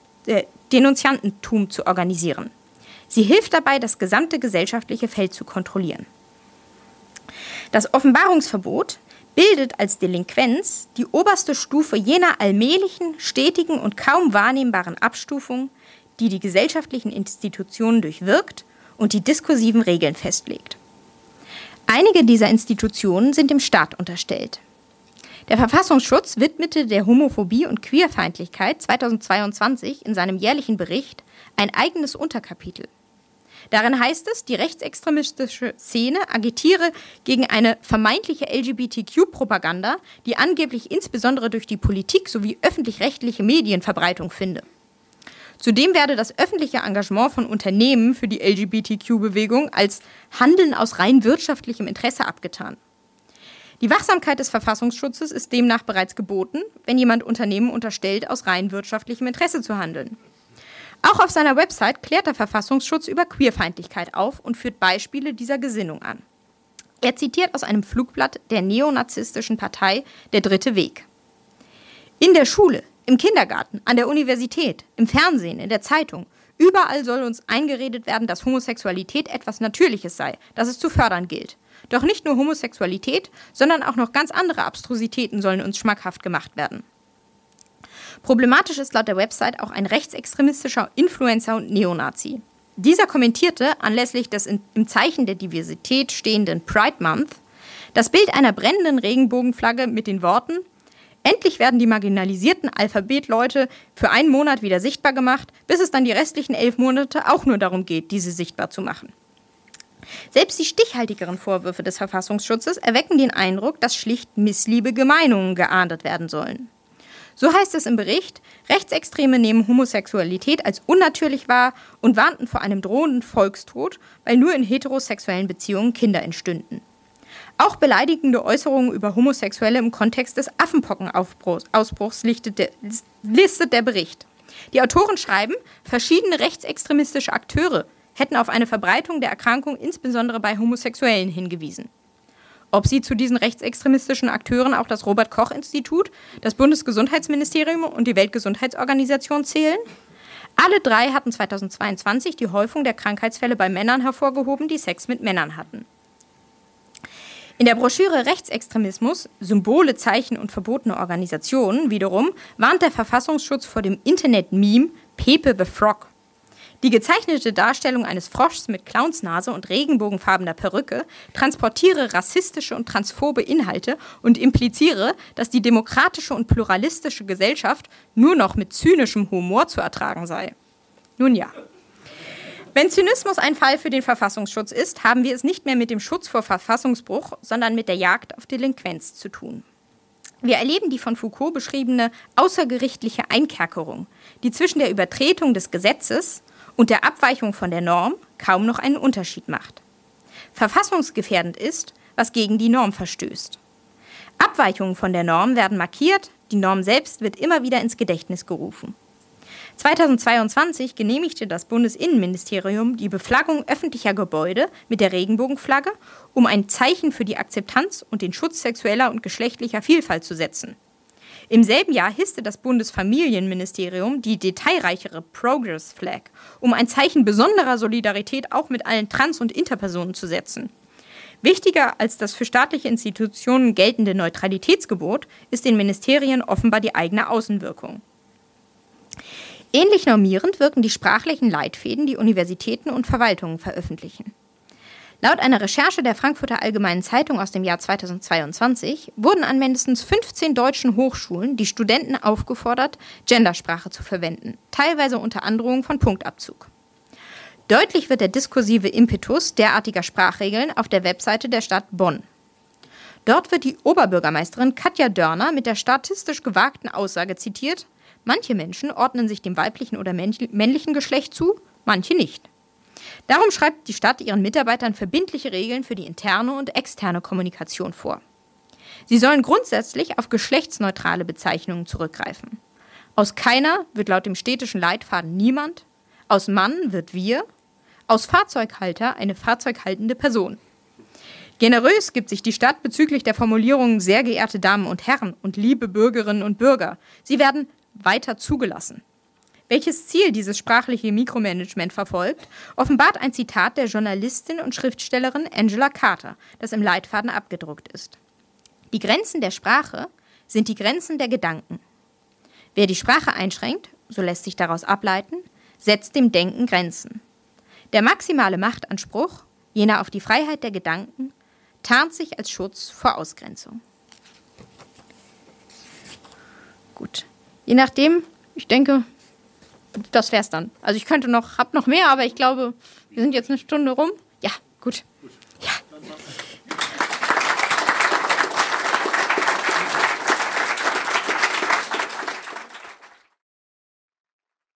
zu organisieren. Sie hilft dabei, das gesamte gesellschaftliche Feld zu kontrollieren. Das Offenbarungsverbot bildet als Delinquenz die oberste Stufe jener allmählichen, stetigen und kaum wahrnehmbaren Abstufung, die die gesellschaftlichen Institutionen durchwirkt und die diskursiven Regeln festlegt. Einige dieser Institutionen sind dem Staat unterstellt. Der Verfassungsschutz widmete der Homophobie und Queerfeindlichkeit 2022 in seinem jährlichen Bericht ein eigenes Unterkapitel. Darin heißt es, die rechtsextremistische Szene agitiere gegen eine vermeintliche LGBTQ-Propaganda, die angeblich insbesondere durch die Politik sowie öffentlich-rechtliche Medien Verbreitung finde. Zudem werde das öffentliche Engagement von Unternehmen für die LGBTQ-Bewegung als Handeln aus rein wirtschaftlichem Interesse abgetan. Die Wachsamkeit des Verfassungsschutzes ist demnach bereits geboten, wenn jemand Unternehmen unterstellt, aus rein wirtschaftlichem Interesse zu handeln. Auch auf seiner Website klärt der Verfassungsschutz über Queerfeindlichkeit auf und führt Beispiele dieser Gesinnung an. Er zitiert aus einem Flugblatt der neonazistischen Partei Der Dritte Weg. In der Schule, im Kindergarten, an der Universität, im Fernsehen, in der Zeitung, überall soll uns eingeredet werden, dass Homosexualität etwas Natürliches sei, das es zu fördern gilt. Doch nicht nur Homosexualität, sondern auch noch ganz andere Abstrusitäten sollen uns schmackhaft gemacht werden. Problematisch ist laut der Website auch ein rechtsextremistischer Influencer und Neonazi. Dieser kommentierte anlässlich des im Zeichen der Diversität stehenden Pride Month das Bild einer brennenden Regenbogenflagge mit den Worten: Endlich werden die marginalisierten Alphabetleute für einen Monat wieder sichtbar gemacht, bis es dann die restlichen 11 Monate auch nur darum geht, diese sichtbar zu machen. Selbst die stichhaltigeren Vorwürfe des Verfassungsschutzes erwecken den Eindruck, dass schlicht missliebige Meinungen geahndet werden sollen. So heißt es im Bericht, Rechtsextreme nehmen Homosexualität als unnatürlich wahr und warnten vor einem drohenden Volkstod, weil nur in heterosexuellen Beziehungen Kinder entstünden. Auch beleidigende Äußerungen über Homosexuelle im Kontext des Affenpockenausbruchs listet der Bericht. Die Autoren schreiben, verschiedene rechtsextremistische Akteure hätten auf eine Verbreitung der Erkrankung insbesondere bei Homosexuellen hingewiesen. Ob sie zu diesen rechtsextremistischen Akteuren auch das Robert-Koch-Institut, das Bundesgesundheitsministerium und die Weltgesundheitsorganisation zählen? Alle drei hatten 2022 die Häufung der Krankheitsfälle bei Männern hervorgehoben, die Sex mit Männern hatten. In der Broschüre Rechtsextremismus, Symbole, Zeichen und verbotene Organisationen wiederum warnt der Verfassungsschutz vor dem Internet-Meme Pepe the Frog. Die gezeichnete Darstellung eines Froschs mit Clownsnase und regenbogenfarbener Perücke transportiere rassistische und transphobe Inhalte und impliziere, dass die demokratische und pluralistische Gesellschaft nur noch mit zynischem Humor zu ertragen sei. Nun ja. Wenn Zynismus ein Fall für den Verfassungsschutz ist, haben wir es nicht mehr mit dem Schutz vor Verfassungsbruch, sondern mit der Jagd auf Delinquenz zu tun. Wir erleben die von Foucault beschriebene außergerichtliche Einkerkerung, die zwischen der Übertretung des Gesetzes und der Abweichung von der Norm kaum noch einen Unterschied macht. Verfassungsgefährdend ist, was gegen die Norm verstößt. Abweichungen von der Norm werden markiert, die Norm selbst wird immer wieder ins Gedächtnis gerufen. 2022 genehmigte das Bundesinnenministerium die Beflaggung öffentlicher Gebäude mit der Regenbogenflagge, um ein Zeichen für die Akzeptanz und den Schutz sexueller und geschlechtlicher Vielfalt zu setzen. Im selben Jahr hisste das Bundesfamilienministerium die detailreichere Progress Flag, um ein Zeichen besonderer Solidarität auch mit allen Trans- und Interpersonen zu setzen. Wichtiger als das für staatliche Institutionen geltende Neutralitätsgebot ist den Ministerien offenbar die eigene Außenwirkung. Ähnlich normierend wirken die sprachlichen Leitfäden, die Universitäten und Verwaltungen veröffentlichen. Laut einer Recherche der Frankfurter Allgemeinen Zeitung aus dem Jahr 2022 wurden an mindestens 15 deutschen Hochschulen die Studenten aufgefordert, Gendersprache zu verwenden, teilweise unter Androhung von Punktabzug. Deutlich wird der diskursive Impetus derartiger Sprachregeln auf der Webseite der Stadt Bonn. Dort wird die Oberbürgermeisterin Katja Dörner mit der statistisch gewagten Aussage zitiert: Manche Menschen ordnen sich dem weiblichen oder männlichen Geschlecht zu, manche nicht. Darum schreibt die Stadt ihren Mitarbeitern verbindliche Regeln für die interne und externe Kommunikation vor. Sie sollen grundsätzlich auf geschlechtsneutrale Bezeichnungen zurückgreifen. Aus keiner wird laut dem städtischen Leitfaden niemand, aus Mann wird wir, aus Fahrzeughalter eine fahrzeughaltende Person. Generös gibt sich die Stadt bezüglich der Formulierungen sehr geehrte Damen und Herren und liebe Bürgerinnen und Bürger. Sie werden weiter zugelassen. Welches Ziel dieses sprachliche Mikromanagement verfolgt, offenbart ein Zitat der Journalistin und Schriftstellerin Angela Carter, das im Leitfaden abgedruckt ist. Die Grenzen der Sprache sind die Grenzen der Gedanken. Wer die Sprache einschränkt, so lässt sich daraus ableiten, setzt dem Denken Grenzen. Der maximale Machtanspruch, jener auf die Freiheit der Gedanken, tarnt sich als Schutz vor Ausgrenzung. Gut, je nachdem, ich denke, das wär's dann. Also ich hab noch mehr, aber ich glaube, wir sind jetzt eine Stunde rum. Ja, gut.